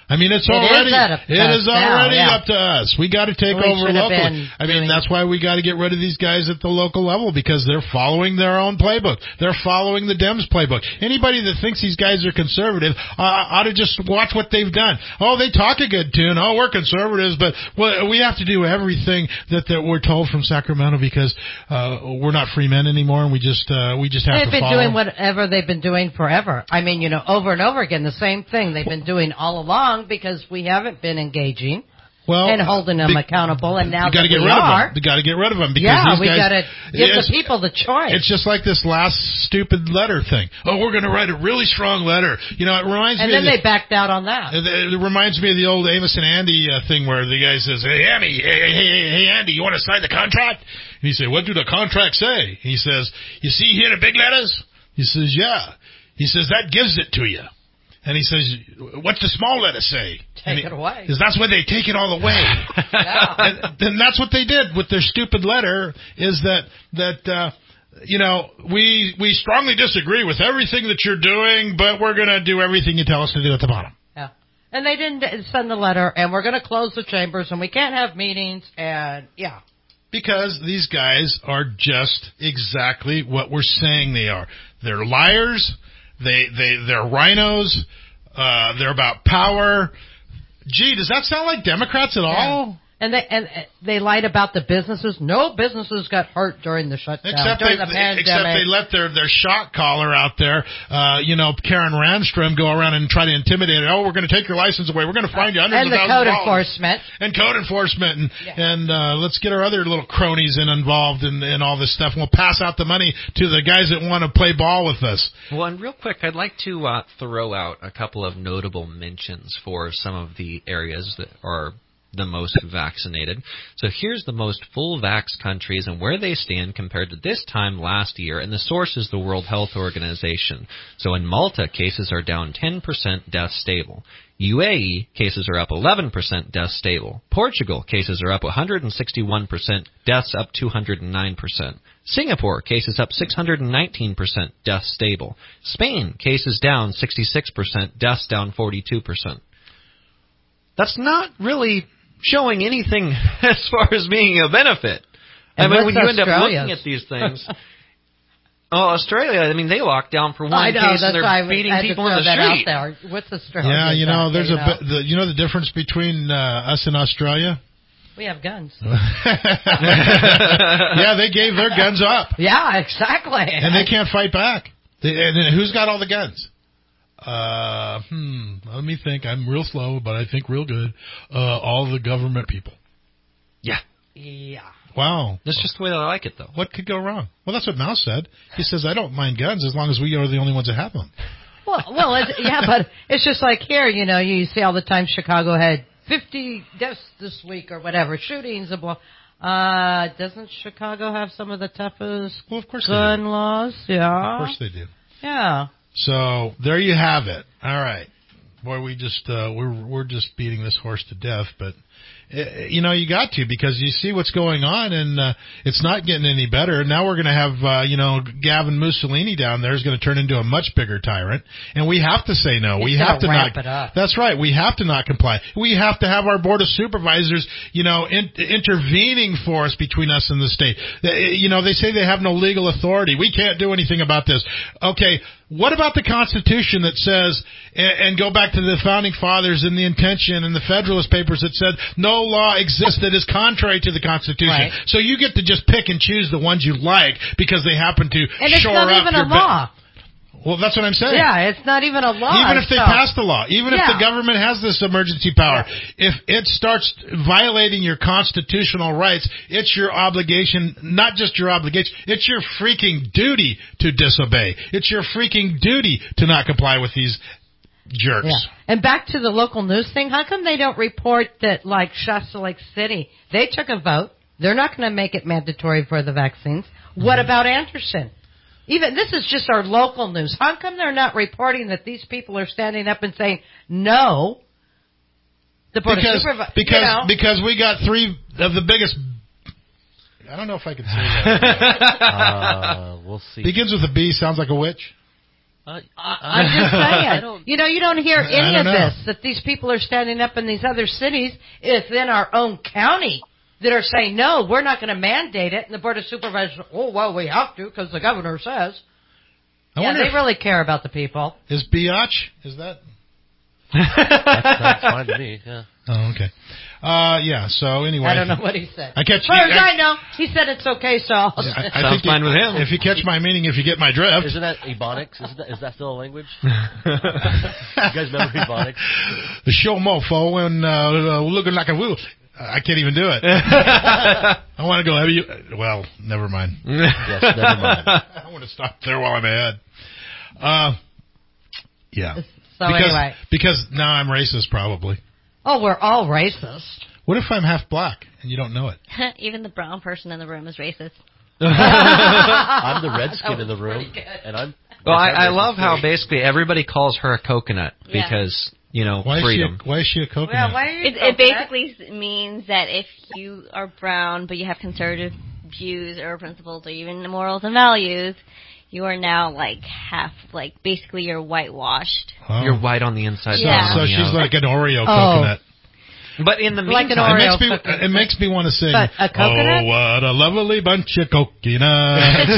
I mean, it's It already is up to it us is now, already yeah. up to us. We got to take We over should have locally. been I mean, doing- that's why we got to get rid of these guys at the local level because they're following their own playbook. They're following the Dems playbook. Anybody that thinks these guys are conservative uh, ought to just watch what they've done. Oh, they talk a good tune. Oh, we're conservatives, but well, we have to do everything that, that we're told from Sacramento because uh, we're not free men anymore, and we just uh, we just have They've to been follow. doing whatever they've been doing forever. I mean, you know, over and over again, the same thing they've been doing all along because we haven't been engaging well, and holding them be- accountable. And now you got to that get we rid are, of them. You got to get rid of them because yeah, these we guys, got to give it's- the people the choice. It's just like this last stupid letter thing. Oh, we're going to write a really strong letter. You know, it reminds and me. then of they the, backed out on that. It, it reminds me of the old Amos and Andy uh, thing where the guy says, "Hey, Andy, hey, hey, hey, hey, Andy, you want to sign the contract?" And he said, "What do the contract say?" He says, "You see here the big letters?" He says, "Yeah." He says, "That gives it to you." And he says, "What's the small letter say?" Take it away. Because that's where they take it all away. Yeah. And then that's what they did with their stupid letter. Is that that uh, you know we we strongly disagree with everything that you're doing, but we're going to do everything you tell us to do at the bottom. Yeah. And they didn't send the letter, and we're going to close the chambers, and we can't have meetings, and yeah. Because these guys are just exactly what we're saying they are. They're liars. They they they're rhinos. Uh, they're about power. Gee, does that sound like Democrats at all? Yeah. And they and uh, they lied about the businesses. No businesses got hurt during the shutdown. Except during they, the pandemic. except they let their, their shot caller out there, uh, you know, Karen Randstrom, go around and try to intimidate her. Oh, we're going to take your license away. We're going to find you hundreds and of the thousands code of dollars. enforcement. And code enforcement. And, Yeah. and uh, let's get our other little cronies in involved in, in all this stuff. And we'll pass out the money to the guys that want to play ball with us. Well, and real quick, I'd like to uh, throw out a couple of notable mentions for some of the areas that are the most vaccinated. So here's the most full vax countries and where they stand compared to this time last year, and the source is the World Health Organization. So in Malta, cases are down ten percent, deaths stable. U A E, cases are up eleven percent, deaths stable. Portugal, cases are up one hundred sixty-one percent, deaths up two hundred nine percent. Singapore, cases up six hundred nineteen percent, deaths stable. Spain, cases down sixty-six percent, deaths down forty-two percent. That's not really showing anything as far as being a benefit. I And mean, when what's you end up looking Australia's? at these things... Oh, Australia, I mean, they locked down for one I know, case that's and why they're we beating had to people throw in the that street. out there. What's Australia? Yeah, you know, there's you a know? bit, the, you know the difference between uh, us and Australia? We have guns. Yeah, they gave their guns up. Yeah, exactly. And they can't fight back. They, and who's got all the guns? Uh, hmm, let me think. I'm real slow, but I think real good. Uh, all the government people. Yeah. Yeah. Wow. That's just the way I like it, though. What could go wrong? Well, that's what Mao said. He says, I don't mind guns as long as we are the only ones that have them. Well, well, it's, yeah, but it's just like here, you know, you see all the time Chicago had fifty deaths this week or whatever, shootings and blah. Uh, doesn't Chicago have some of the toughest well, of course gun laws? Yeah. Of course they do. Yeah. So there you have it. All right. Boy, we just uh, we're we're just beating this horse to death, but uh, you know you got to because you see what's going on, and uh, it's not getting any better. Now we're going to have uh, you know Gavin Mussolini down there is going to turn into a much bigger tyrant, and we have to say no. He's we have to ramp not. it up. That's right. We have to not comply. We have to have our board of supervisors, you know, in, intervening for us between us and the state. Uh, You know, they say they have no legal authority. We can't do anything about this. Okay. What about the Constitution that says, and, and go back to the Founding Fathers and the intention and the Federalist Papers that said no law exists that is contrary to the Constitution. Right. So you get to just pick and choose the ones you like because they happen to And it's shore not up even your a law. Well, that's what I'm saying. Yeah, it's not even a law. Even if they so- pass the law, even if Yeah. the government has this emergency power, if it starts violating your constitutional rights, it's your obligation, not just your obligation, it's your freaking duty to disobey. It's your freaking duty to not comply with these jerks. Yeah. And back to the local news thing, how come they don't report that, like, Shasta Lake City, they took a vote. They're not going to make it mandatory for the vaccines. What about Anderson? Even this is just our local news. How come they're not reporting that these people are standing up and saying no? The board Because of supervi- because you know. because we got three of the biggest. I don't know if I can say that. uh, we'll see. Begins with a B. Sounds like a witch. Uh, I'm just saying. don't, you know, you don't hear I any don't of know. this, that these people are standing up in these other cities within our own county that are saying, no, we're not going to mandate it. And the Board of Supervisors, oh, well, we have to because the governor says. I yeah, wonder they if- really care about the people. Is biatch? Is that? that's, that's fine to me, yeah. Oh, okay. Uh, yeah. So anyway, I don't know what he said. I catch. As far as I, I know, he said it's okay, so I'll Yeah, say- I, I think fine you, with him. If you catch my meaning, if you get my drift. Isn't that Ebonics? Isn't that, is that still a language? You guys remember Ebonics? The show mofo and uh, uh, looking like a woo. I can't even do it. I want to go. Have you? Well, never mind. Yes, never mind. I want to stop there while I'm ahead. Uh, yeah. So because, anyway. because now I'm racist, probably. Oh, we're all racist. What if I'm half black and you don't know it? Even the brown person in the room is racist. I'm the redskin in the room, and I'm. Well, I, I love how basically everybody calls her a coconut Yeah. because, you know, Why freedom. is she? A, why is she a coconut? Well, why are you It, so it basically s- means that if you are brown but you have conservative views or principles or even morals and values, you are now like half, like basically you're whitewashed. Oh. You're white on the inside. So, brown so on the she's outside. like an Oreo Oh. coconut. But in the Like an meantime, Oreo It makes me. cookie. It makes me want to sing. But a coconut? Oh, what a lovely bunch of coconuts.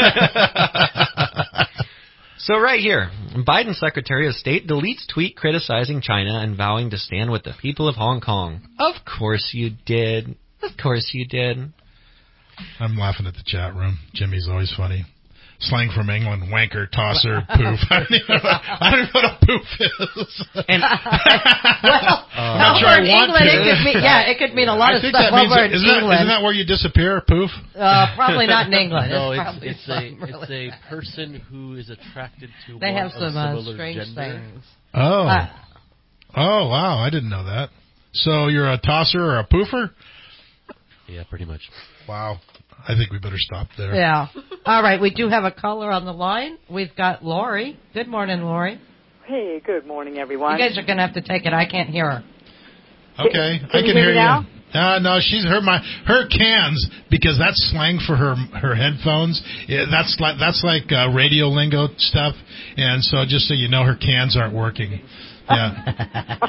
So right here, Biden Secretary of State deletes tweet criticizing China and vowing to stand with the people of Hong Kong. Of course you did. Of course you did. I'm laughing at the chat room. Jimmy's always funny. Slang from England: wanker, tosser, poof. I don't even know, I don't even know what a poof is. And well, I'm not sure over I in want England, to. It could mean, yeah, it could mean a lot I of think stuff that means over that, in isn't, that, England. isn't that where you disappear? Poof. Uh, probably not in England. No, it's it's probably it's a some it's really- a person who is attracted to They one have some of uh, similar strange gender. things. Oh. Uh, Oh, wow. I didn't know that. So you're a tosser or a poofer? Yeah, pretty much. Wow. I think we better stop there. Yeah. All right, we do have a caller on the line. We've got Lori. Good morning, Lori. Hey, good morning, everyone. You guys are going to have to take it. I can't hear her. Okay, Can I you can hear hear me now? you. Uh, no, she's her my her cans because that's slang for her her headphones. Yeah, that's like that's like uh, radio lingo stuff, and so just so you know, her cans aren't working. Yeah.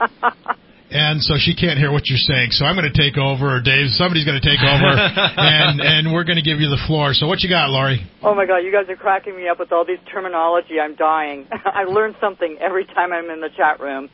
And so she can't hear what you're saying. So I'm going to take over, or Dave, somebody's going to take over, and and we're going to give you the floor. So what you got, Laurie? Oh, my God, you guys are cracking me up with all these terminology. I'm dying. I learn something every time I'm in the chat room.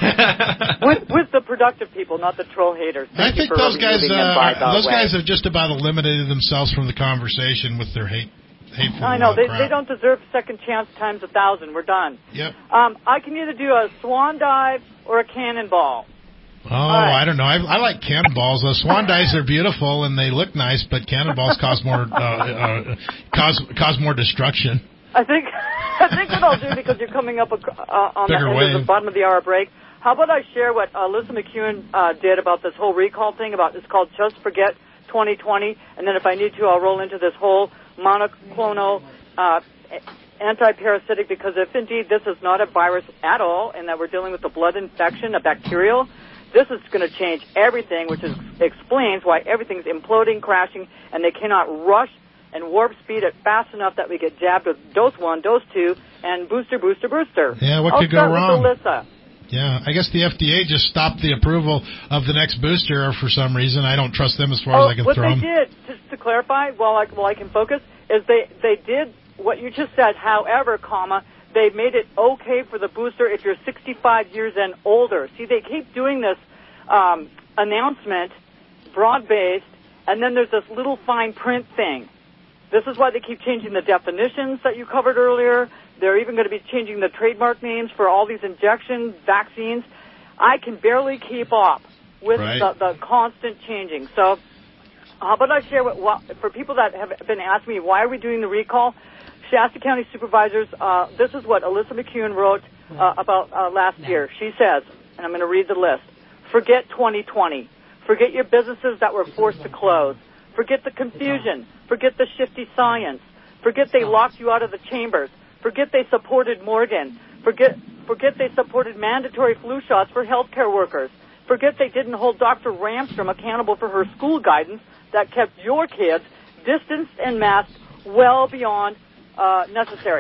with, with the productive people, not the troll haters. I Thank you think for those guys, removing them, by uh, the those way. guys have just about eliminated themselves from the conversation with their hate, hateful I know, uh, they, crap. they don't deserve second chance times a thousand. We're done. Yep. Um, I can either do a swan dive or a cannonball. Oh, I don't know. I, I like cannonballs. Uh, swan dives are beautiful and they look nice, but cannonballs cause more uh, uh, cause cause more destruction. I think I think what I'll do, because you're coming up uh, on Bigger the end wave. of the bottom of the hour break, how about I share what uh, Alyssa McEwen uh, did about this whole recall thing? About it's called Just Forget twenty twenty, and then if I need to, I'll roll into this whole monoclonal uh, anti-parasitic, because if indeed this is not a virus at all, and that we're dealing with a blood infection, a bacterial, this is going to change everything, which is, explains why everything's imploding, crashing, and they cannot rush and warp speed it fast enough that we get jabbed with dose one, dose two, and booster, booster, booster. Yeah, what I'll could go start wrong? With Alyssa. Yeah, I guess the F D A just stopped the approval of the next booster for some reason. I don't trust them as far Oh, as I can what throw they them. did, just to clarify, while I, while I can focus, is they, they did what you just said. However, comma, they made it okay for the booster if you're sixty-five years and older. See, they keep doing this um, announcement, broad-based, and then there's this little fine print thing. This is why they keep changing the definitions that you covered earlier. They're even going to be changing the trademark names for all these injection vaccines. I can barely keep up with Right. the, the constant changing. So how about I share what, what, for people that have been asking me, why are we doing the recall? Shasta County supervisors, uh, this is what Alyssa McEwen wrote uh, about uh, last year. She says, and I'm going to read the list, forget twenty twenty. Forget your businesses that were forced to close. Forget the confusion. Forget the shifty science. Forget they locked you out of the chambers. Forget they supported Morgan. Forget, forget they supported mandatory flu shots for healthcare workers. Forget they didn't hold Doctor Ramstrom accountable for her school guidance that kept your kids distanced and masked well beyond uh, necessary.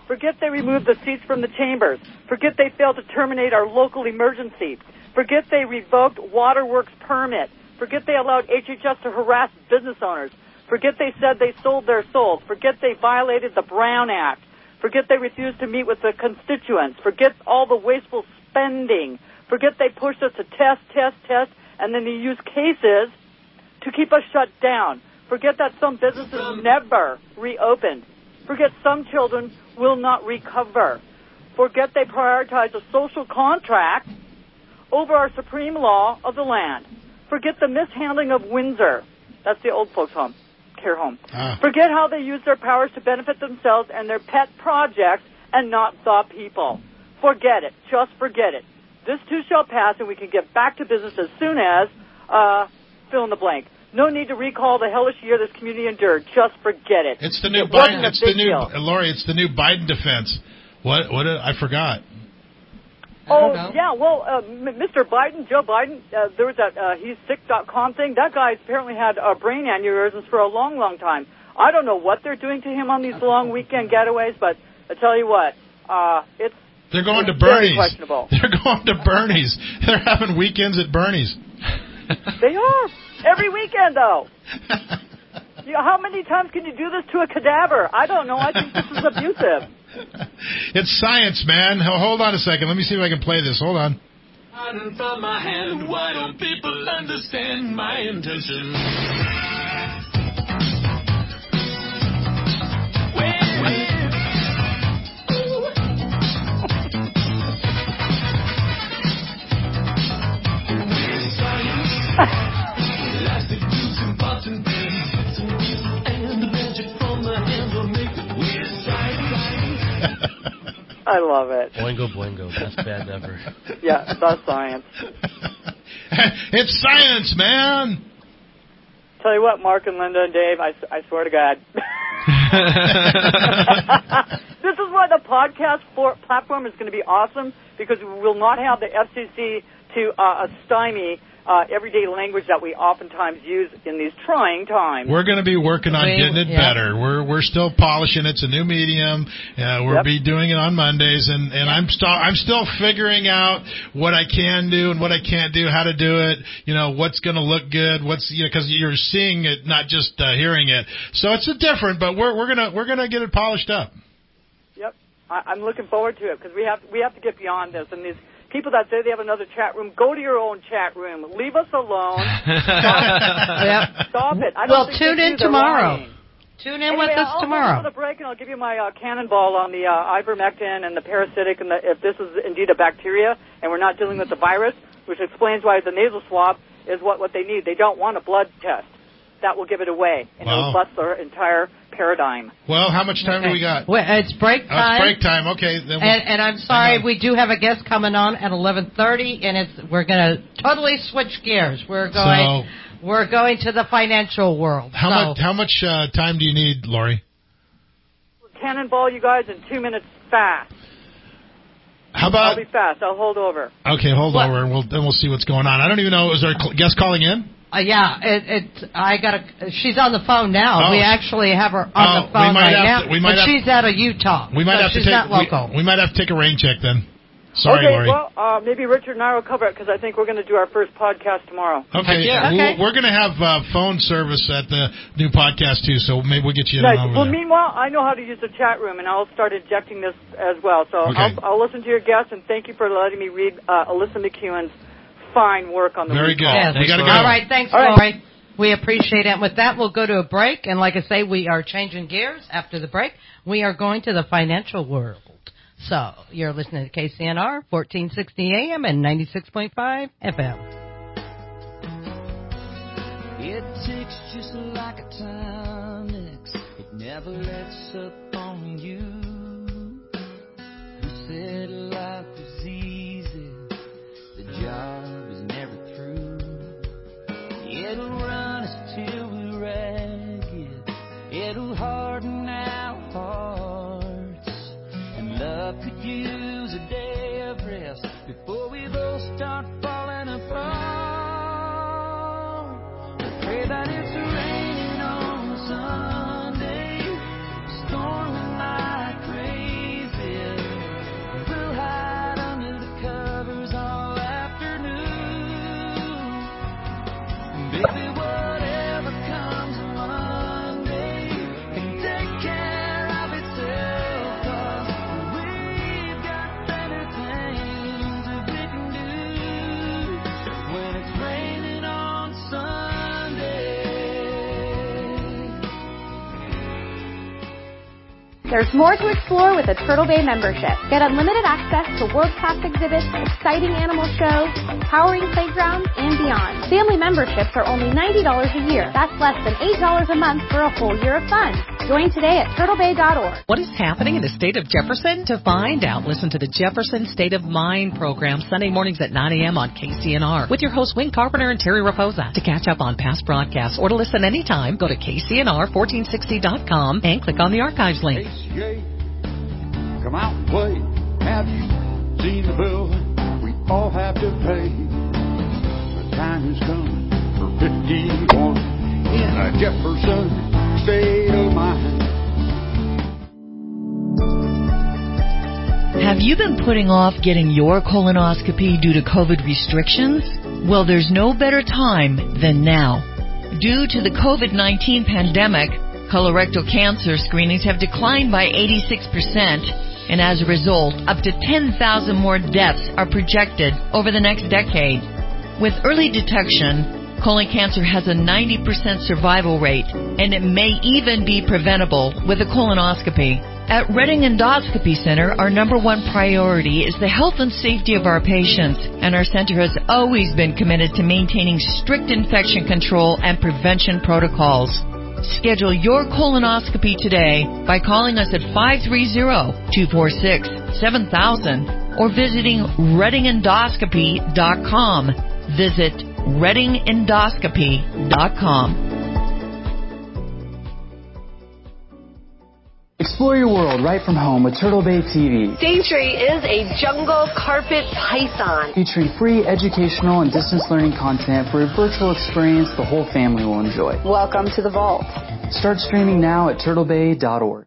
Forget they removed the seats from the chambers. Forget they failed to terminate our local emergency. Forget they revoked Waterworks permit. Forget they allowed H H S to harass business owners. Forget they said they sold their souls. Forget they violated the Brown Act. Forget they refused to meet with the constituents. Forget all the wasteful spending. Forget they pushed us to test, test, test, and then they used cases to keep us shut down. Forget that some businesses never reopened. Forget some children will not recover. Forget they prioritize a social contract over our supreme law of the land. Forget the mishandling of Windsor. That's the old folks' home, care home. Ah. Forget how they use their powers to benefit themselves and their pet projects and not the people. Forget it. Just forget it. This too shall pass, and we can get back to business as soon as, uh, fill in the blank. No need to recall the hellish year this community endured. Just forget it. It's the new it Biden. It's the new deal. Lori. It's the new Biden defense. What? What? Did, I forgot. Oh, yeah, well, uh, M- Mister Biden, Joe Biden, uh, there was that uh, he's sick dot com thing. That guy apparently had uh, brain aneurysms for a long, long time. I don't know what they're doing to him on these long weekend getaways, but I tell you what, uh, it's They're going it's to Bernie's. very questionable. They're going to Bernie's. They're having weekends at Bernie's. They are. Every weekend, though. You know, how many times can you do this to a cadaver? I don't know. I think this is abusive. It's science, man. Hold on a second. Let me see if I can play this. Hold on. Hiding from my hand, why don't people understand my intention? Elastic tubes and button pins, and the magic from the handle make it weird. I love it. Boingo, boingo. Best band ever. Yeah, that's science. It's science, man. Tell you what, Mark and Linda and Dave, I, I swear to God. This is why the podcast for, platform is going to be awesome, because we will not have the F C C to uh, stymie uh, everyday language that we oftentimes use in these trying times. We're going to be working on getting it yeah. better. We're we're still polishing. It's a new medium. Uh, we'll Yep. be doing it on Mondays, and, and I'm still I'm still figuring out what I can do and what I can't do, how to do it. You know, what's going to look good. What's you know, because you're seeing it, not just uh, hearing it. So it's a different, but we're we're gonna we're gonna get it polished up. Yep, I, I'm looking forward to it, because we have we have to get beyond this. And these people that say they have another chat room, go to your own chat room. Leave us alone. Stop, Yep. Stop it. I don't Well, think tune they in do. They're tomorrow. lying. Tune in Anyway, with us I'll tomorrow. go to the break, and I'll give you my uh, cannonball on the uh, ivermectin and the parasitic, and the, if this is indeed a bacteria, and we're not dealing with the virus, which explains why the nasal swab is what, what they need. They don't want a blood test. That will give it away, and Wow. it'll bust their entire paradigm. Well, how much time do we got? Well, it's break Oh, time. it's break time. Okay. Then we'll, And, and I'm sorry, we do have a guest coming on at eleven thirty, and it's we're going to totally switch gears. We're going So- we're going to the financial world. how so, much how much uh, time do you need, Lori? Cannonball you guys in two minutes fast. How about? I'll be fast. I'll hold over. Okay, hold What? over, and we'll then we'll see what's going on. I don't even know. Is there a cl- guest calling in? Uh, yeah, it, it. I got a. She's on the phone now. Oh. We actually have her on Oh, the phone we might right have now. to- we might but have- she's out of Utah. We might so have to she's take. not local. We, we might have to take a rain check then. Sorry, okay, Lori. well, uh, maybe Richard and I will cover it, because I think we're going to do our first podcast tomorrow. Okay, yeah. We'll- Okay. we're going to have uh, phone service at the new podcast too, so maybe we'll get you in Nice. over Well, there. meanwhile, I know how to use the chat room, and I'll start injecting this as well. So Okay. I'll, I'll listen to your guests, and thank you for letting me read uh, Alyssa McEwen's fine work on the Very recall. good. We gotta go. All right, thanks, All right. Lori. We appreciate it. And with that, we'll go to a break. And like I say, we are changing gears after the break. We are going to the financial world. So you're listening to K C N R, fourteen sixty A M and ninety-six point five F M. It ticks just like a Timex. It never lets up on you. Who said life was easy? The job is never through. It'll run us till we're ragged. It'll harden our hearts. And love could use a day of rest before we both start falling apart. Pray that it's raining on Sunday, storming like crazy. There's more to explore with a Turtle Bay membership. Get unlimited access to world-class exhibits, exciting animal shows, empowering playgrounds, and beyond. Family memberships are only ninety dollars a year. That's less than eight dollars a month for a whole year of fun. Join today at turtle bay dot org. What is happening in the state of Jefferson? To find out, listen to the Jefferson State of Mind program Sunday mornings at nine a.m. on K C N R with your hosts Wayne Carpenter and Terry Raposa. To catch up on past broadcasts or to listen anytime, go to K C N R fourteen sixty dot com and click on the archives link. K C A, come out and play. Have you seen the bill we all have to pay? The time has come for fifty-one in a Jefferson state of mind. Have you been putting off getting your colonoscopy due to COVID restrictions? Well, there's no better time than now. Due to the COVID nineteen pandemic, colorectal cancer screenings have declined by eighty-six percent, and as a result, up to ten thousand more deaths are projected over the next decade. With early detection, colon cancer has a ninety percent survival rate, and it may even be preventable with a colonoscopy. At Redding Endoscopy Center, our number one priority is the health and safety of our patients, and our center has always been committed to maintaining strict infection control and prevention protocols. Schedule your colonoscopy today by calling us at five three zero, two four six, seven thousand or visiting redding endoscopy dot com. Visit redding endoscopy dot com. Explore your world right from home with Turtle Bay T V. Daintree is a jungle carpet python. Featuring free educational and distance learning content for a virtual experience the whole family will enjoy. Welcome to the vault. Start streaming now at turtle bay dot org.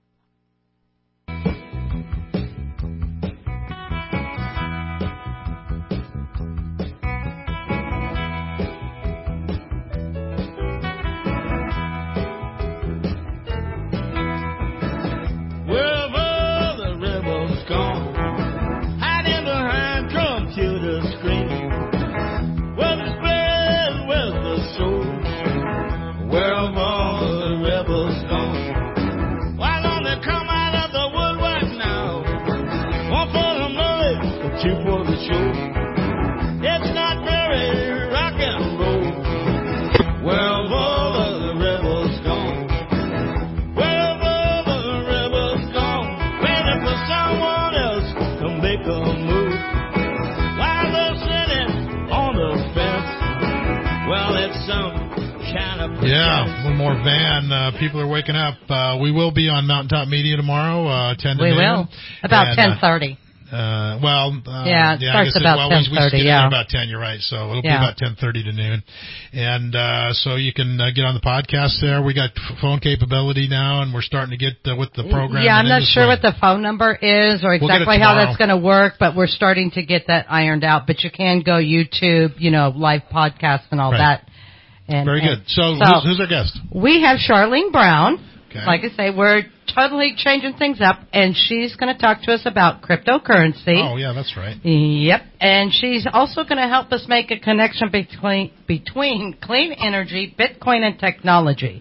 Yeah, one more van. Uh, people are waking up. Uh, we will be on Mountaintop Media tomorrow, uh, ten to we noon. We will. About and, ten thirty. Uh, well, uh, yeah, it yeah, starts I guess about it, well, ten thirty. We, we Yeah, about ten. You're right. So it'll yeah. be about ten thirty to noon, and uh, so you can uh, get on the podcast there. We got f- phone capability now, and we're starting to get uh, with the program. Yeah, I'm not sure way. what the phone number is or exactly we'll how that's going to work, but we're starting to get that ironed out. But you can go YouTube, you know, live podcasts and all right. that. And, Very and good. So, so who's, who's our guest? We have Charlene Brown. Okay. Like I say, we're totally changing things up, and she's going to talk to us about cryptocurrency. Oh, yeah, that's right. Yep. And she's also going to help us make a connection between between clean energy, Bitcoin, and technology.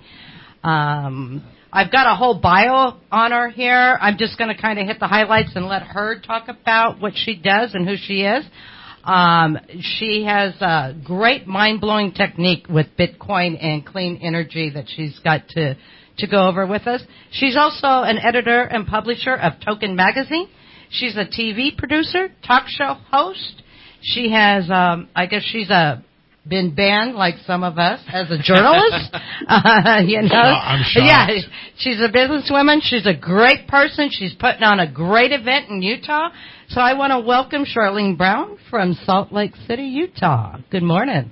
Um, I've got a whole bio on her here. I'm just going to kind of hit the highlights and let her talk about what she does and who she is. Um, she has a great mind-blowing technique with Bitcoin and clean energy that she's got to, to go over with us. She's also an editor and publisher of Token Magazine. She's a T V producer, talk show host. She has, um, I guess she's a, been banned like some of us as a journalist. uh, you know, oh, I'm shocked. Yeah, she's a businesswoman. She's a great person. She's putting on a great event in Utah. So I want to welcome Charlene Brown from Salt Lake City, Utah. Good morning.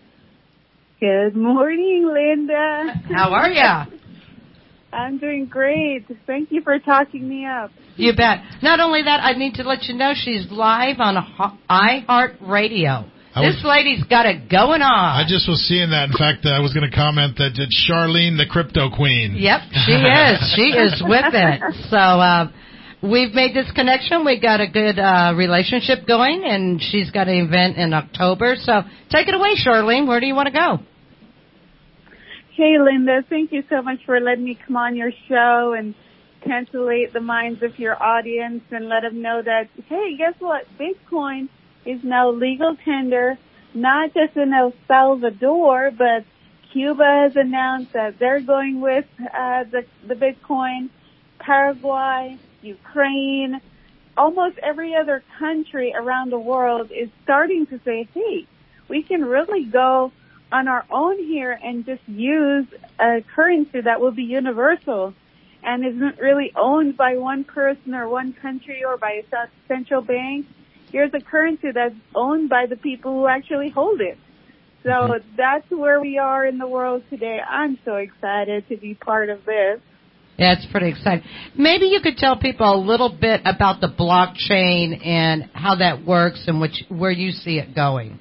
Good morning, Linda. How are you? I'm doing great. Thank you for talking me up. You bet. Not only that, I need to let you know she's live on iHeartRadio. This lady's got it going on. I just was seeing that. In fact, uh, I was going to comment that it's Charlene, the crypto queen. Yep, she is. She is with it. So uh, we've made this connection. We got a good uh, relationship going, and she's got an event in October. So take it away, Charlene. Where do you want to go? Hey, Linda. Thank you so much for letting me come on your show and tantillate the minds of your audience and let them know that, hey, guess what? Bitcoin is now legal tender, not just in El Salvador, but Cuba has announced that they're going with uh, the, the Bitcoin. Paraguay, Ukraine, almost every other country around the world is starting to say, hey, we can really go on our own here and just use a currency that will be universal and isn't really owned by one person or one country or by a central bank. Here's a currency that's owned by the people who actually hold it. So mm-hmm. that's where we are in the world today. I'm so excited to be part of this. Yeah, it's pretty exciting. Maybe you could tell people a little bit about the blockchain and how that works and which, where you see it going.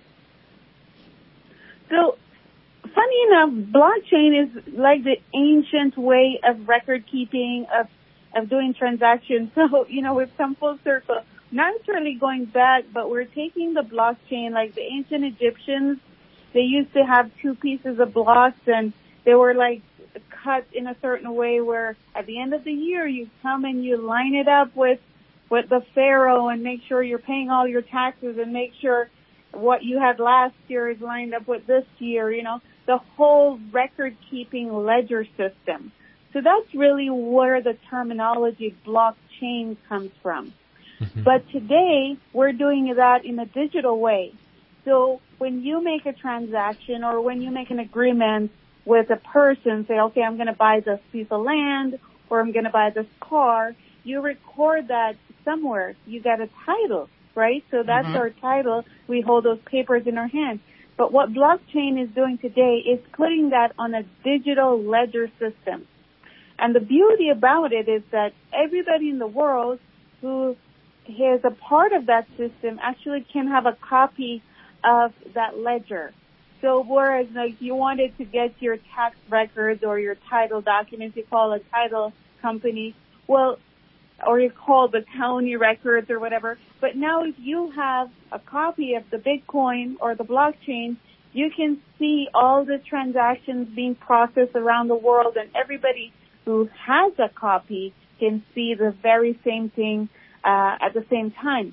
So, funny enough, blockchain is like the ancient way of record keeping, of of doing transactions. So, you know, we've come full circle. Not necessarily going back, but we're taking the blockchain like the ancient Egyptians. They used to have two pieces of blocks, and they were like cut in a certain way where at the end of the year you come and you line it up with with the pharaoh and make sure you're paying all your taxes and make sure what you had last year is lined up with this year, you know, the whole record-keeping ledger system. So that's really where the terminology blockchain comes from. Mm-hmm. But today, we're doing that in a digital way. So when you make a transaction or when you make an agreement with a person, say, okay, I'm going to buy this piece of land or I'm going to buy this car, you record that somewhere. You get a title, right? So that's mm-hmm. our title. We hold those papers in our hand. But what blockchain is doing today is putting that on a digital ledger system. And the beauty about it is that everybody in the world who is a part of that system actually can have a copy of that ledger. So whereas like you wanted to get your tax records or your title documents, you call a title company, well, or you call the county records or whatever. But now if you have a copy of the Bitcoin or the blockchain, you can see all the transactions being processed around the world, and everybody who has a copy can see the very same thing uh, at the same time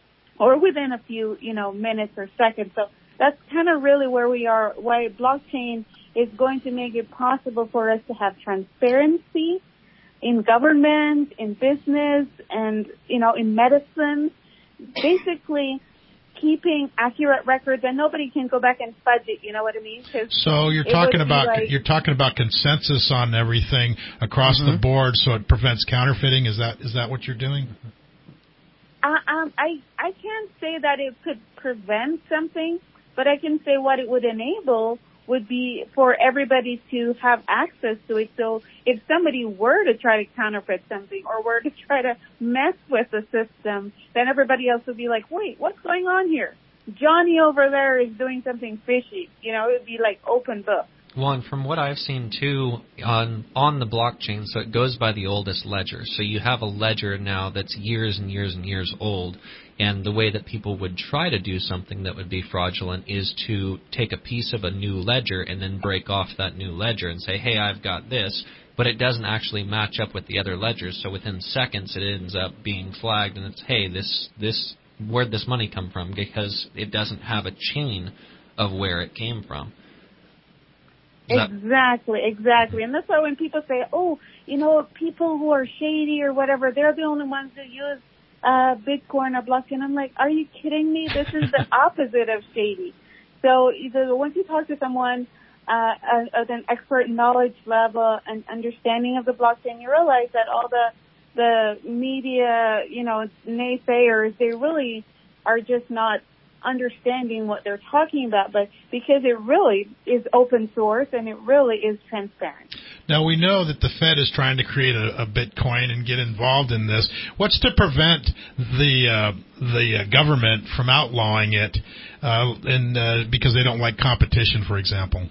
or within a few, you know, minutes or seconds. So that's kind of really where we are, why blockchain is going to make it possible for us to have transparency in government, in business, and, you know, in medicine. Basically, keeping accurate records, and nobody can go back and fudge it. You know what I mean? So you're talking about like, you're talking about consensus on everything across mm-hmm. the board, so it prevents counterfeiting. Is that is that what you're doing? Uh, um, I I can't say that it could prevent something, but I can say what it would enable would be for everybody to have access to it. So if somebody were to try to counterfeit something or were to try to mess with the system, then everybody else would be like, wait, what's going on here? Johnny over there is doing something fishy. You know, it would be like open book. Well, and from what I've seen, too, on on the blockchain, so it goes by the oldest ledger. So you have a ledger now that's years and years and years old, and the way that people would try to do something that would be fraudulent is to take a piece of a new ledger and then break off that new ledger and say, hey, I've got this, but it doesn't actually match up with the other ledgers. So within seconds, it ends up being flagged, and it's, hey, this this where'd this money come from? Because it doesn't have a chain of where it came from. Exactly, exactly. And that's why when people say, oh, you know, people who are shady or whatever, they're the only ones that use uh, Bitcoin or blockchain. I'm like, are you kidding me? This is the opposite of shady. So either once you talk to someone uh, at an expert knowledge level and understanding of the blockchain, you realize that all the the media, you know, naysayers, they really are just not understanding what they're talking about, but because it really is open source and it really is transparent. Now, we know that the Fed is trying to create a, a Bitcoin and get involved in this. What's to prevent the uh, the uh, government from outlawing it uh, and uh, because they don't like competition, for example?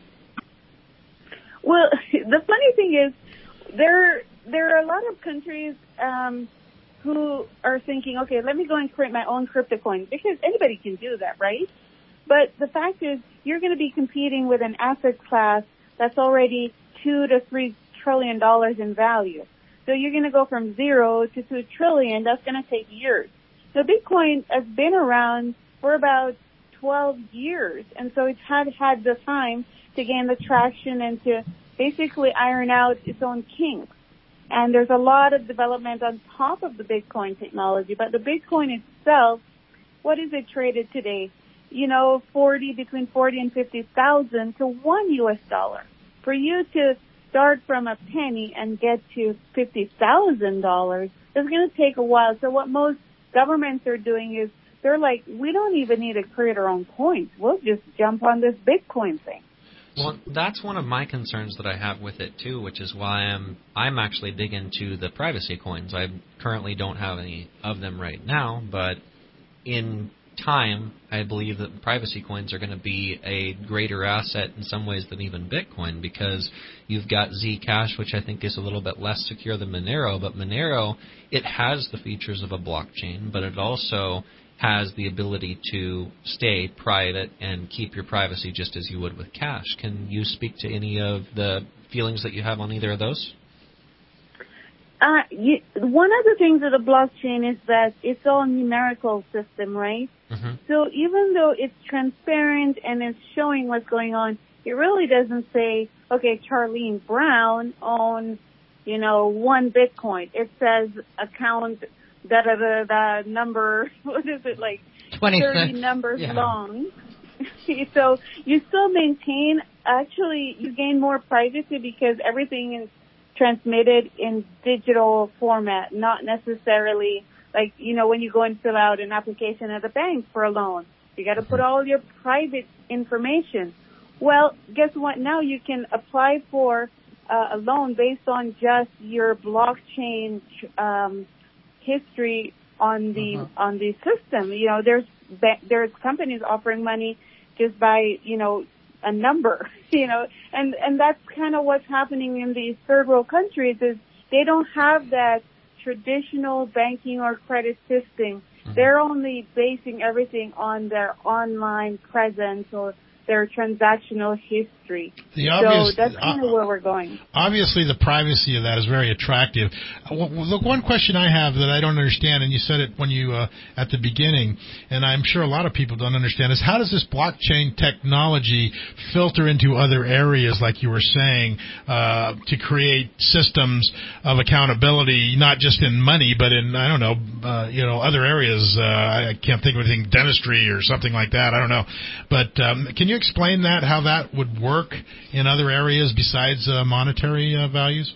Well, the funny thing is there there are a lot of countries um, who are thinking, okay, let me go and create my own crypto coin, because anybody can do that, right? But the fact is, you're going to be competing with an asset class that's already two to three trillion dollars in value. So you're going to go from zero to two trillion. That's going to take years. So Bitcoin has been around for about twelve years, and so it's had had the time to gain the traction and to basically iron out its own kinks. And there's a lot of development on top of the Bitcoin technology, but the Bitcoin itself, what is it traded today? You know, forty between forty and fifty thousand to one U S dollar. For you to start from a penny and get to fifty thousand dollars, it's going to take a while. So what most governments are doing is they're like, we don't even need to create our own coins. We'll just jump on this Bitcoin thing. Well, that's one of my concerns that I have with it too, which is why I'm I'm actually big into the privacy coins. I currently don't have any of them right now, but in time, I believe that privacy coins are going to be a greater asset in some ways than even Bitcoin, because you've got Zcash, which I think is a little bit less secure than Monero, but Monero, it has the features of a blockchain, but it also has the ability to stay private and keep your privacy just as you would with cash. Can you speak to any of the feelings that you have on either of those? Uh, you, one of the things of the blockchain is that it's all numerical system, right? Mm-hmm. So even though it's transparent and it's showing what's going on, it really doesn't say, okay, Charlene Brown owns, you know, one Bitcoin. It says account da da da da number, what is it, like thirty numbers yeah. long. So you still maintain, actually, you gain more privacy because everything is transmitted in digital format, not necessarily like, you know, when you go and fill out an application at a bank for a loan, you got to put all your private information. Well, guess what? Now you can apply for uh, a loan based on just your blockchain um, history on the uh-huh. on the system. You know, there's there's companies offering money just by, you know, a number, you know, and and that's kind of what's happening in these third world countries is they don't have that traditional banking or credit system. Mm-hmm. They're only basing everything on their online presence or their transactional history. The obvious, so that's kind of uh, where we're going. Obviously, the privacy of that is very attractive. Uh, look, one question I have that I don't understand, and you said it when you uh, at the beginning, and I'm sure a lot of people don't understand, is how does this blockchain technology filter into other areas, like you were saying, uh, to create systems of accountability, not just in money, but in I don't know, uh, you know, other areas. Uh, I can't think of anything, dentistry or something like that. I don't know, but um, can you explain that, how that would work in other areas besides uh, monetary uh, values?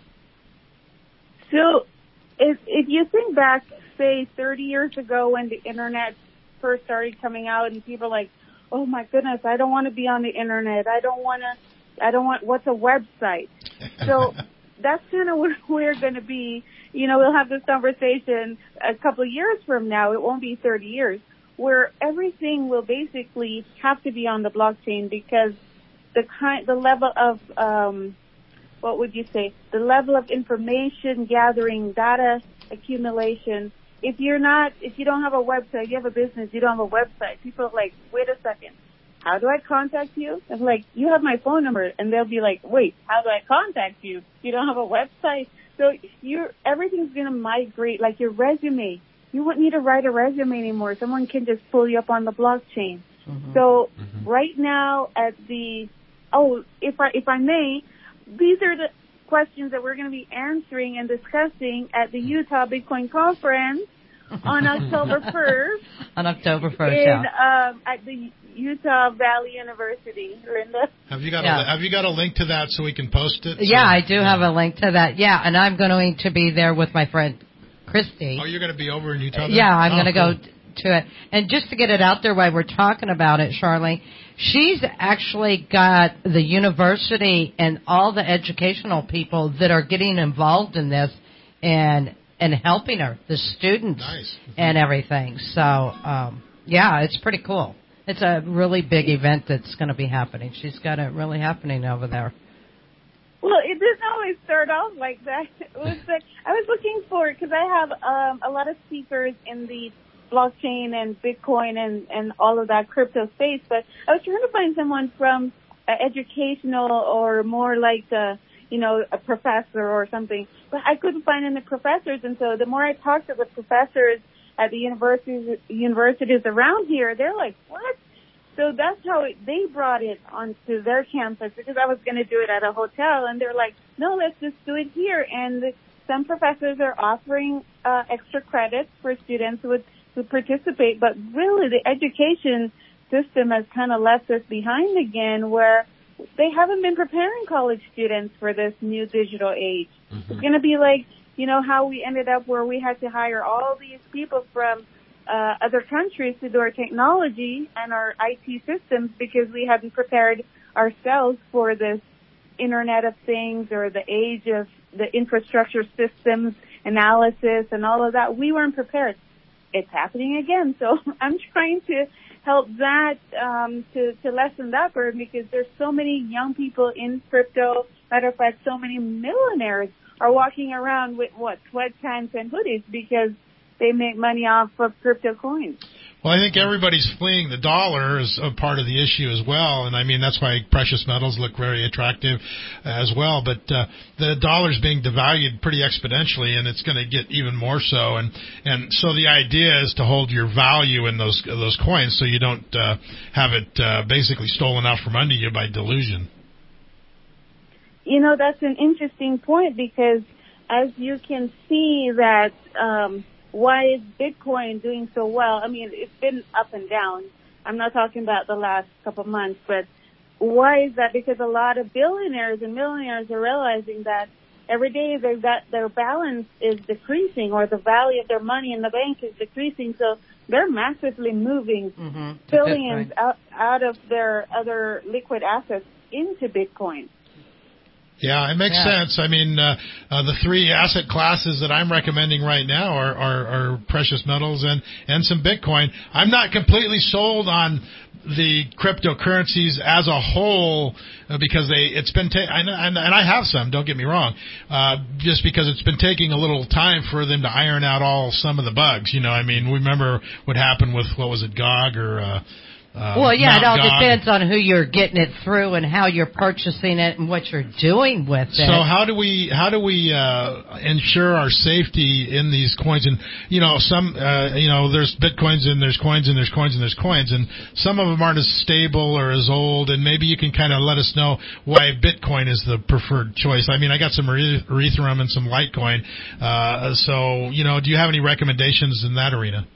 So if, if you think back, say, thirty years ago when the Internet first started coming out and people were like, oh, my goodness, I don't want to be on the Internet. I don't want to, I don't want, what's a website? So that's kind of where we're going to be. You know, we'll have this conversation a couple of years from now. It won't be thirty years. Where everything will basically have to be on the blockchain because the kind, the level of, um, what would you say, the level of information gathering, data accumulation. If you're not, if you don't have a website, you have a business, you don't have a website. People are like, wait a second, how do I contact you? I'm like, you have my phone number, and they'll be like, wait, how do I contact you? You don't have a website, so you're everything's gonna migrate like your resume. You wouldn't need to write a resume anymore. Someone can just pull you up on the blockchain. Mm-hmm. So mm-hmm. right now at the, oh, if I, if I may, these are the questions that we're going to be answering and discussing at the Utah Bitcoin Conference on October first. On October first, in, yeah. Um, at the Utah Valley University, Linda. Have you got yeah. a, have you got a link to that so we can post it? Yeah, so, I do yeah. have a link to that. Yeah, and I'm going to be there with my friend Christy. Oh, you're going to be over in Utah then? Yeah, I'm oh, going to cool. go to it. And just to get it out there while we're talking about it, Charlene, she's actually got the university and all the educational people that are getting involved in this and and helping her, the students nice. and everything. So, um, yeah, it's pretty cool. It's a really big event that's going to be happening. She's got it really happening over there. Well, it didn't always start off like that. It was like I was looking for because I have um, a lot of speakers in the blockchain and Bitcoin and, and all of that crypto space, but I was trying to find someone from uh, educational or more like uh, you know, a professor or something. But I couldn't find any professors, and so the more I talked to the professors at the universities universities around here, they're like, what? So that's how it, they brought it onto their campus, because I was going to do it at a hotel, and they're like, no, let's just do it here. And some professors are offering uh, extra credits for students who would who participate, but really the education system has kind of left us behind again, where they haven't been preparing college students for this new digital age. Mm-hmm. It's going to be like, you know, how we ended up where we had to hire all these people from uh, other countries to do our technology and our I T systems because we hadn't prepared ourselves for this Internet of Things or the age of the infrastructure systems analysis and all of that. We weren't prepared. It's happening again. So I'm trying to help that um, to, to lessen that burden, because there's so many young people in crypto. Matter of fact, so many millionaires are walking around with, what, sweatpants and hoodies because they make money off of crypto coins. Well, I think everybody's fleeing the dollar is a part of the issue as well, and I mean that's why precious metals look very attractive as well. But uh, the dollar's being devalued pretty exponentially, and it's going to get even more so. And and so the idea is to hold your value in those those coins, so you don't uh, have it uh, basically stolen out from under you by delusion. You know, that's an interesting point, because as you can see that. Um, Why is Bitcoin doing so well? I mean, it's been up and down. I'm not talking about the last couple of months, but why is that? Because a lot of billionaires and millionaires are realizing that every day they've got their balance is decreasing, or the value of their money in the bank is decreasing. So they're massively moving mm-hmm. billions out, out of their other liquid assets into Bitcoin. Yeah, it makes yeah. sense. I mean, uh, uh, the three asset classes that I'm recommending right now are, are, are precious metals and, and some Bitcoin. I'm not completely sold on the cryptocurrencies as a whole uh, because they it's been ta- and, and, and I have some. Don't get me wrong. Uh, just because it's been taking a little time for them to iron out all some of the bugs. You know, I mean, we remember what happened with what was it, G O G or. Uh, Uh, well, yeah, Mount it all G O G. depends on who you're getting it through and how you're purchasing it and what you're doing with it. So how do we how do we uh, ensure our safety in these coins? And you know, some uh, you know, there's bitcoins and there's coins and there's coins and there's coins, and some of them aren't as stable or as old. And maybe you can kind of let us know why Bitcoin is the preferred choice. I mean, I got some Ethereum and some Litecoin. Uh, so you know, do you have any recommendations in that arena?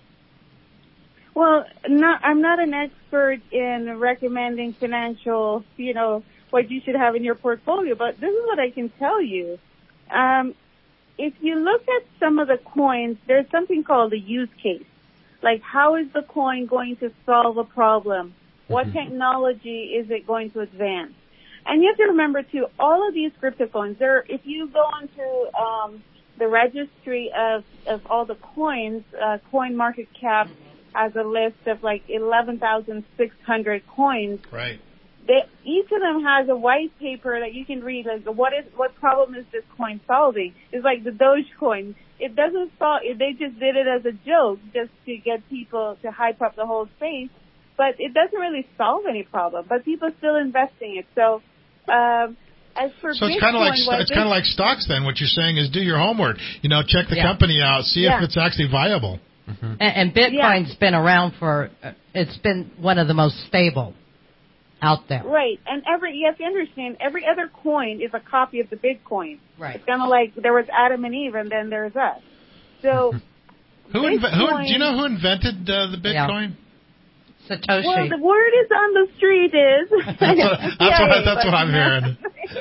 Well, not, I'm not an expert in recommending financial, you know, what you should have in your portfolio, but this is what I can tell you. Um, if you look at some of the coins, there's something called a use case. Like, how is the coin going to solve a problem? What mm-hmm. technology is it going to advance? And you have to remember, too, all of these crypto coins, there, if you go onto um, the registry of, of all the coins, uh, Coin Market Cap, as a list of like eleven thousand six hundred coins. Right. They, each of them has a white paper that you can read, like, what is, what problem is this coin solving? It's like the Dogecoin. It doesn't solve, they just did it as a joke just to get people to hype up the whole space, but it doesn't really solve any problem, but people are still investing it. So, um, as for so Bitcoin, it's kind of like it's kind of like stocks then. What you're saying is do your homework. You know, check the yeah. company out, see yeah. if it's actually viable. Mm-hmm. And, and Bitcoin's yeah. been around for, uh, it's been one of the most stable out there. Right. And every, you have to understand, every other coin is a copy of the Bitcoin. Right. It's kind of like there was Adam and Eve and then there's us. So, who, inve- who do you know who invented uh, the Bitcoin? Yeah. Satoshi. Well, the word is on the street is. that's what, that's, yeah, what, that's what I'm hearing.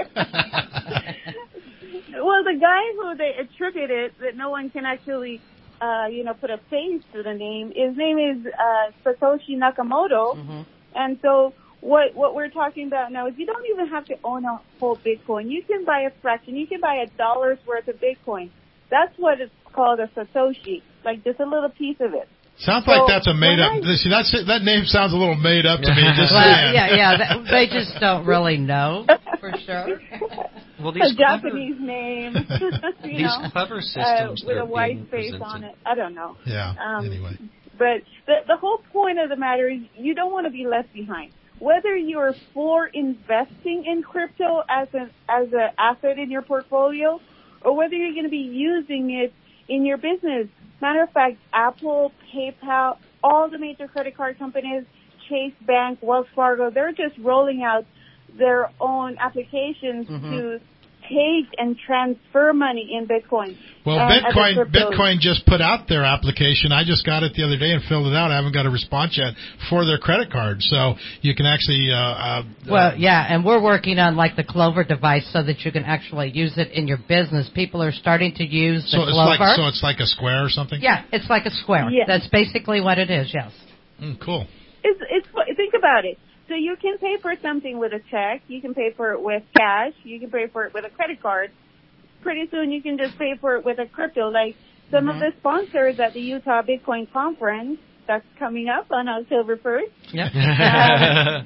Well, the guy who they attributed that no one can actually Uh, you know, put a face to the name. His name is uh, Satoshi Nakamoto. Mm-hmm. And so what what we're talking about now is you don't even have to own a whole Bitcoin. You can buy a fraction. You can buy a dollar's worth of Bitcoin. That's what it's called, a Satoshi, like just a little piece of it. Sounds so like that's a made up. I, see, that's that name sounds a little made up to me. Just well, yeah, yeah. That, they just don't really know for sure. Well, these a clever, Japanese name. you these know, clever systems uh, with that a are white being face presented. on it. I don't know. Yeah. Um, anyway, but the the whole point of the matter is you don't want to be left behind. whether you're for investing in crypto as an as an asset in your portfolio, or whether you're going to be using it in your business. Matter of fact, Apple, PayPal, all the major credit card companies, Chase Bank, Wells Fargo, they're just rolling out their own applications mm-hmm. to take and transfer money in Bitcoin. Well, Bitcoin Bitcoin just put out their application. I just got it the other day and filled it out. I haven't got a response yet for their credit card. So you can actually... Uh, uh, well, yeah, and we're working on like the Clover device so that you can actually use it in your business. People are starting to use the so it's Clover. Like, so it's like a square or something? Yeah, it's like a square. Yes. That's basically what it is, yes. Mm, cool. It's, it's, think about it. So you can pay for something with a check. You can pay for it with cash. You can pay for it with a credit card. Pretty soon you can just pay for it with a crypto. Like some mm-hmm. of the sponsors at the Utah Bitcoin Conference that's coming up on October first. Yeah. uh,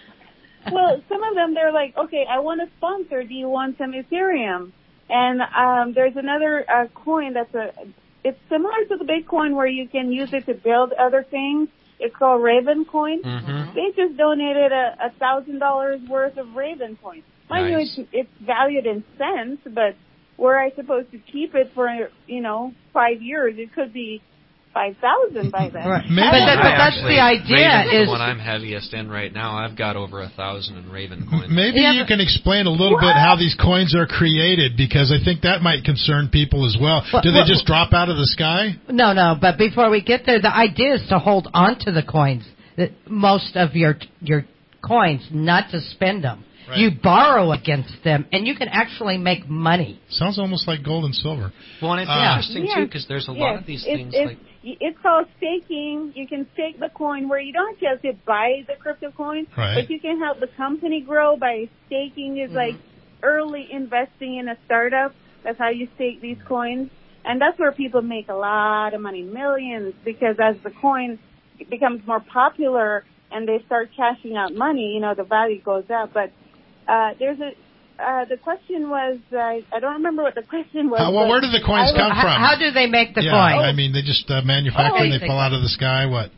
well, some of them, they're like, okay, I want to sponsor. Do you want some Ethereum? And um, there's another uh, coin that's a, it's similar to the Bitcoin where you can use it to build other things. It's called Raven Coin. Mm-hmm. They just donated a, a thousand dollars worth of Raven Coin. I Nice. know it's, it's valued in cents, but were I supposed to keep it for, you know, five years, it could be five thousand by then. Right. Maybe. But, that, but that's actually, the idea. Raven's Is the one I'm heaviest in right now. I've got over a thousand in Raven coins. Maybe Yeah, you but- can explain a little bit how these coins are created, because I think that might concern people as well. Well, Do they well- just drop out of the sky? No, no, but before we get there, the idea is to hold on to the coins, the, most of your your coins, not to spend them. Right. You borrow against them, and you can actually make money. Sounds almost like gold and silver. Well, and it's Uh, interesting, Yes, too, because there's a yes. lot of these it's, things it's, like... It's called staking. You can stake the coin where you don't just have to buy the crypto coin, Right. but you can help the company grow by staking. Is Mm-hmm. like early investing in a startup. That's how you stake these coins. And that's where people make a lot of money, millions, because as the coin becomes more popular and they start cashing out money, you know, the value goes up. But uh, there's a, uh, the question was, uh, I don't remember what the question was. How, well, but where do the coins I come was- from? How, how do they make the yeah, coin? I mean, they just uh, manufacture Oh, and they fall out of the sky. What?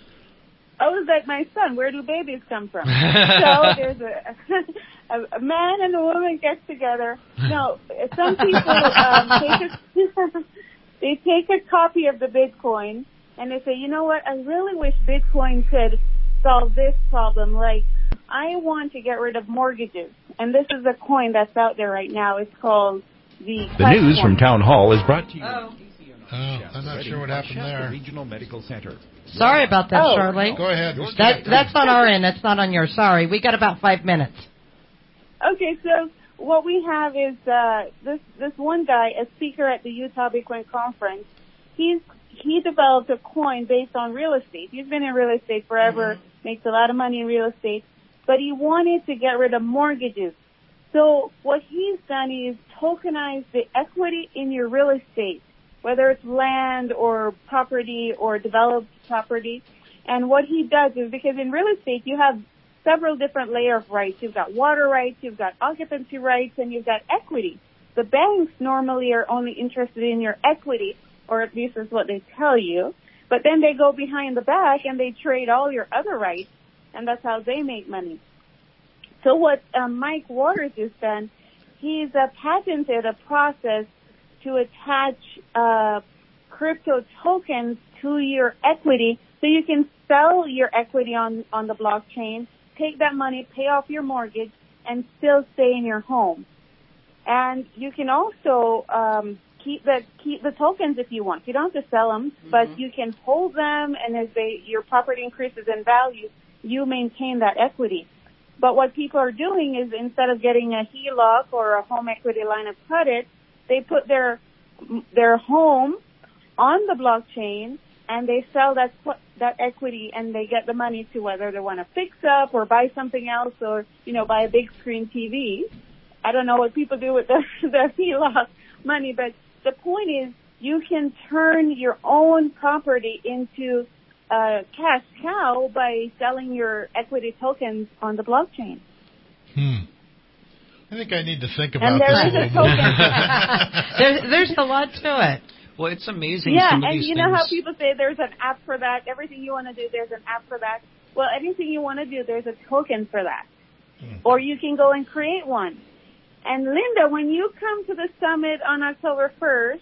I was like my son. Where do babies come from? So there's a, a, a man and a woman get together. No, some people um, take a, they take a copy of the Bitcoin and they say, you know what? I really wish Bitcoin could solve this problem. Like, I want to get rid of mortgages, and this is a coin that's out there right now. It's called the. The news from Town Hall is brought to you. Oh. Oh, I'm not sure what happened there. Regional Medical Center. Sorry about that, Oh. Charlie. Go ahead. That, that's on our end. That's not on yours. Sorry. We got about five minutes. Okay, so what we have is uh, this this one guy, a speaker at the Utah Bitcoin Conference. He's he developed a coin based on real estate. He's been in real estate forever, mm-hmm. makes a lot of money in real estate, but he wanted to get rid of mortgages. So what he's done is tokenize the equity in your real estate, whether it's land or property or developed property. And what he does is, because in real estate you have several different layers of rights. You've got water rights, you've got occupancy rights, and you've got equity. The banks normally are only interested in your equity, or at least is what they tell you. But then they go behind the back and they trade all your other rights, and that's how they make money. So what um, Mike Waters has done, he's uh, patented a process to attach uh, crypto tokens to your equity, so you can sell your equity on, on the blockchain, take that money, pay off your mortgage, and still stay in your home. And you can also um, keep the keep the tokens if you want. You don't have to sell them, mm-hmm. but you can hold them, and as they your property increases in value, you maintain that equity. But what people are doing is, instead of getting a H E L O C or a home equity line of credit, they put their their home on the blockchain and they sell that that equity, and they get the money to whether they want to fix up or buy something else, or you know buy a big screen T V. I don't know what people do with the the H E L O C money, but the point is you can turn your own property into a cash cow by selling your equity tokens on the blockchain. Hmm. I think I need to think about And there this a is a little more. there's, there's a lot to it. Well, it's amazing. Yeah, some of and these you know things. how people say there's an app for that. Everything you want to do, there's an app for that. Well, anything you want to do, there's a token for that. Mm. Or you can go and create one. And Linda, when you come to the summit on October first,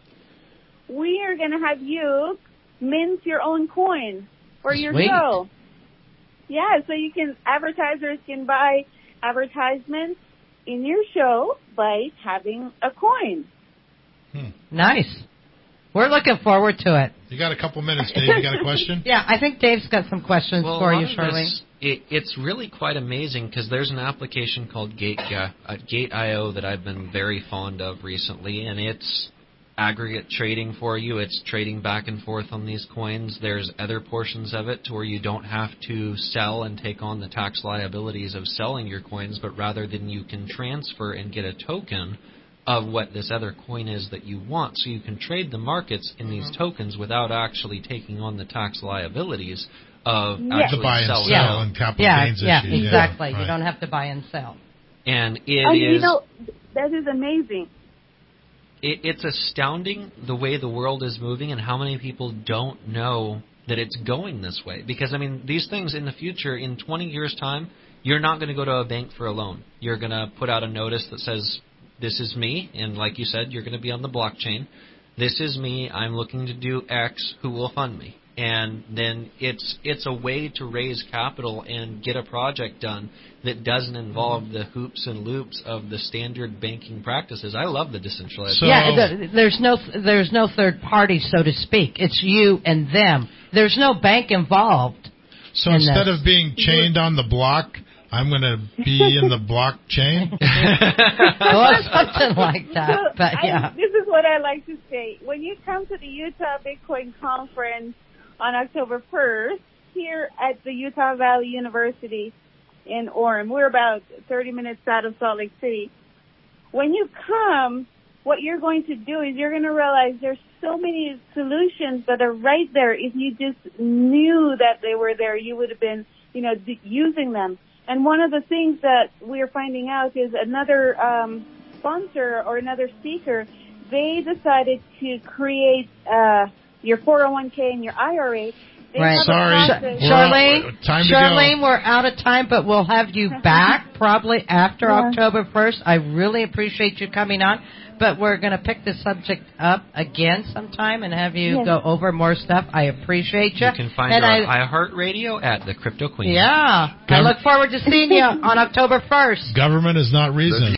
we are going to have you mint your own coin for your Sweet. show. Yeah, so you can, advertisers can buy advertisements in your show by having a coin. Hmm. Nice. We're looking forward to it. You got a couple minutes, Dave. You got a question? Yeah, I think Dave's got some questions well, for a lot you, of Charlene. This, it, it's really quite amazing because there's an application called Gate uh, Gate dot I O that I've been very fond of recently, and it's aggregate trading for you. It's trading back and forth on these coins. There's other portions of it to where you don't have to sell and take on the tax liabilities of selling your coins, but rather than you can transfer and get a token of what this other coin is that you want. So you can trade the markets in these tokens without actually taking on the tax liabilities of Yeah. actually The buy and selling. sell and capital yeah, gains yeah, issues. exactly. Yeah, You right. don't have to buy and sell. And it And is... you know, that is amazing. It, it's astounding the way the world is moving and how many people don't know that it's going this way. Because, I mean, these things in the future, in twenty years' time, you're not going to go to a bank for a loan. You're going to put out a notice that says, this is me, and like you said, you're going to be on the blockchain. This is me. I'm looking to do X. Who will fund me? And then it's it's a way to raise capital and get a project done that doesn't involve the hoops and loops of the standard banking practices. I love the decentralized. So, yeah, the, there's no there's no third party, so to speak. It's you and them. There's no bank involved. So in instead this. of being chained on the block, I'm going to be in the blockchain? Well, something like that. So But I, yeah. this is what I like to say. When you come to the Utah Bitcoin Conference on October first, here at the Utah Valley University in Orem, we're about thirty minutes out of Salt Lake City. When you come, what you're going to do is you're going to realize there's so many solutions that are right there. If you just knew that they were there, you would have been, you know, d- using them. And one of the things that we're finding out is another um, sponsor or another speaker, they decided to create uh, your four oh one k and your I R A. They Right. have a Sorry. process- Sh- Charlene, out. Time to Charlene, go. we're out of time, but we'll have you back probably after Yeah. October first. I really appreciate you coming on, but we're going to pick the subject up again sometime and have you Yes. go over more stuff. I appreciate you. You can find and her I, on iHeartRadio at the Crypto Queen. Yeah. I look forward to seeing you on October first. Government is not reason.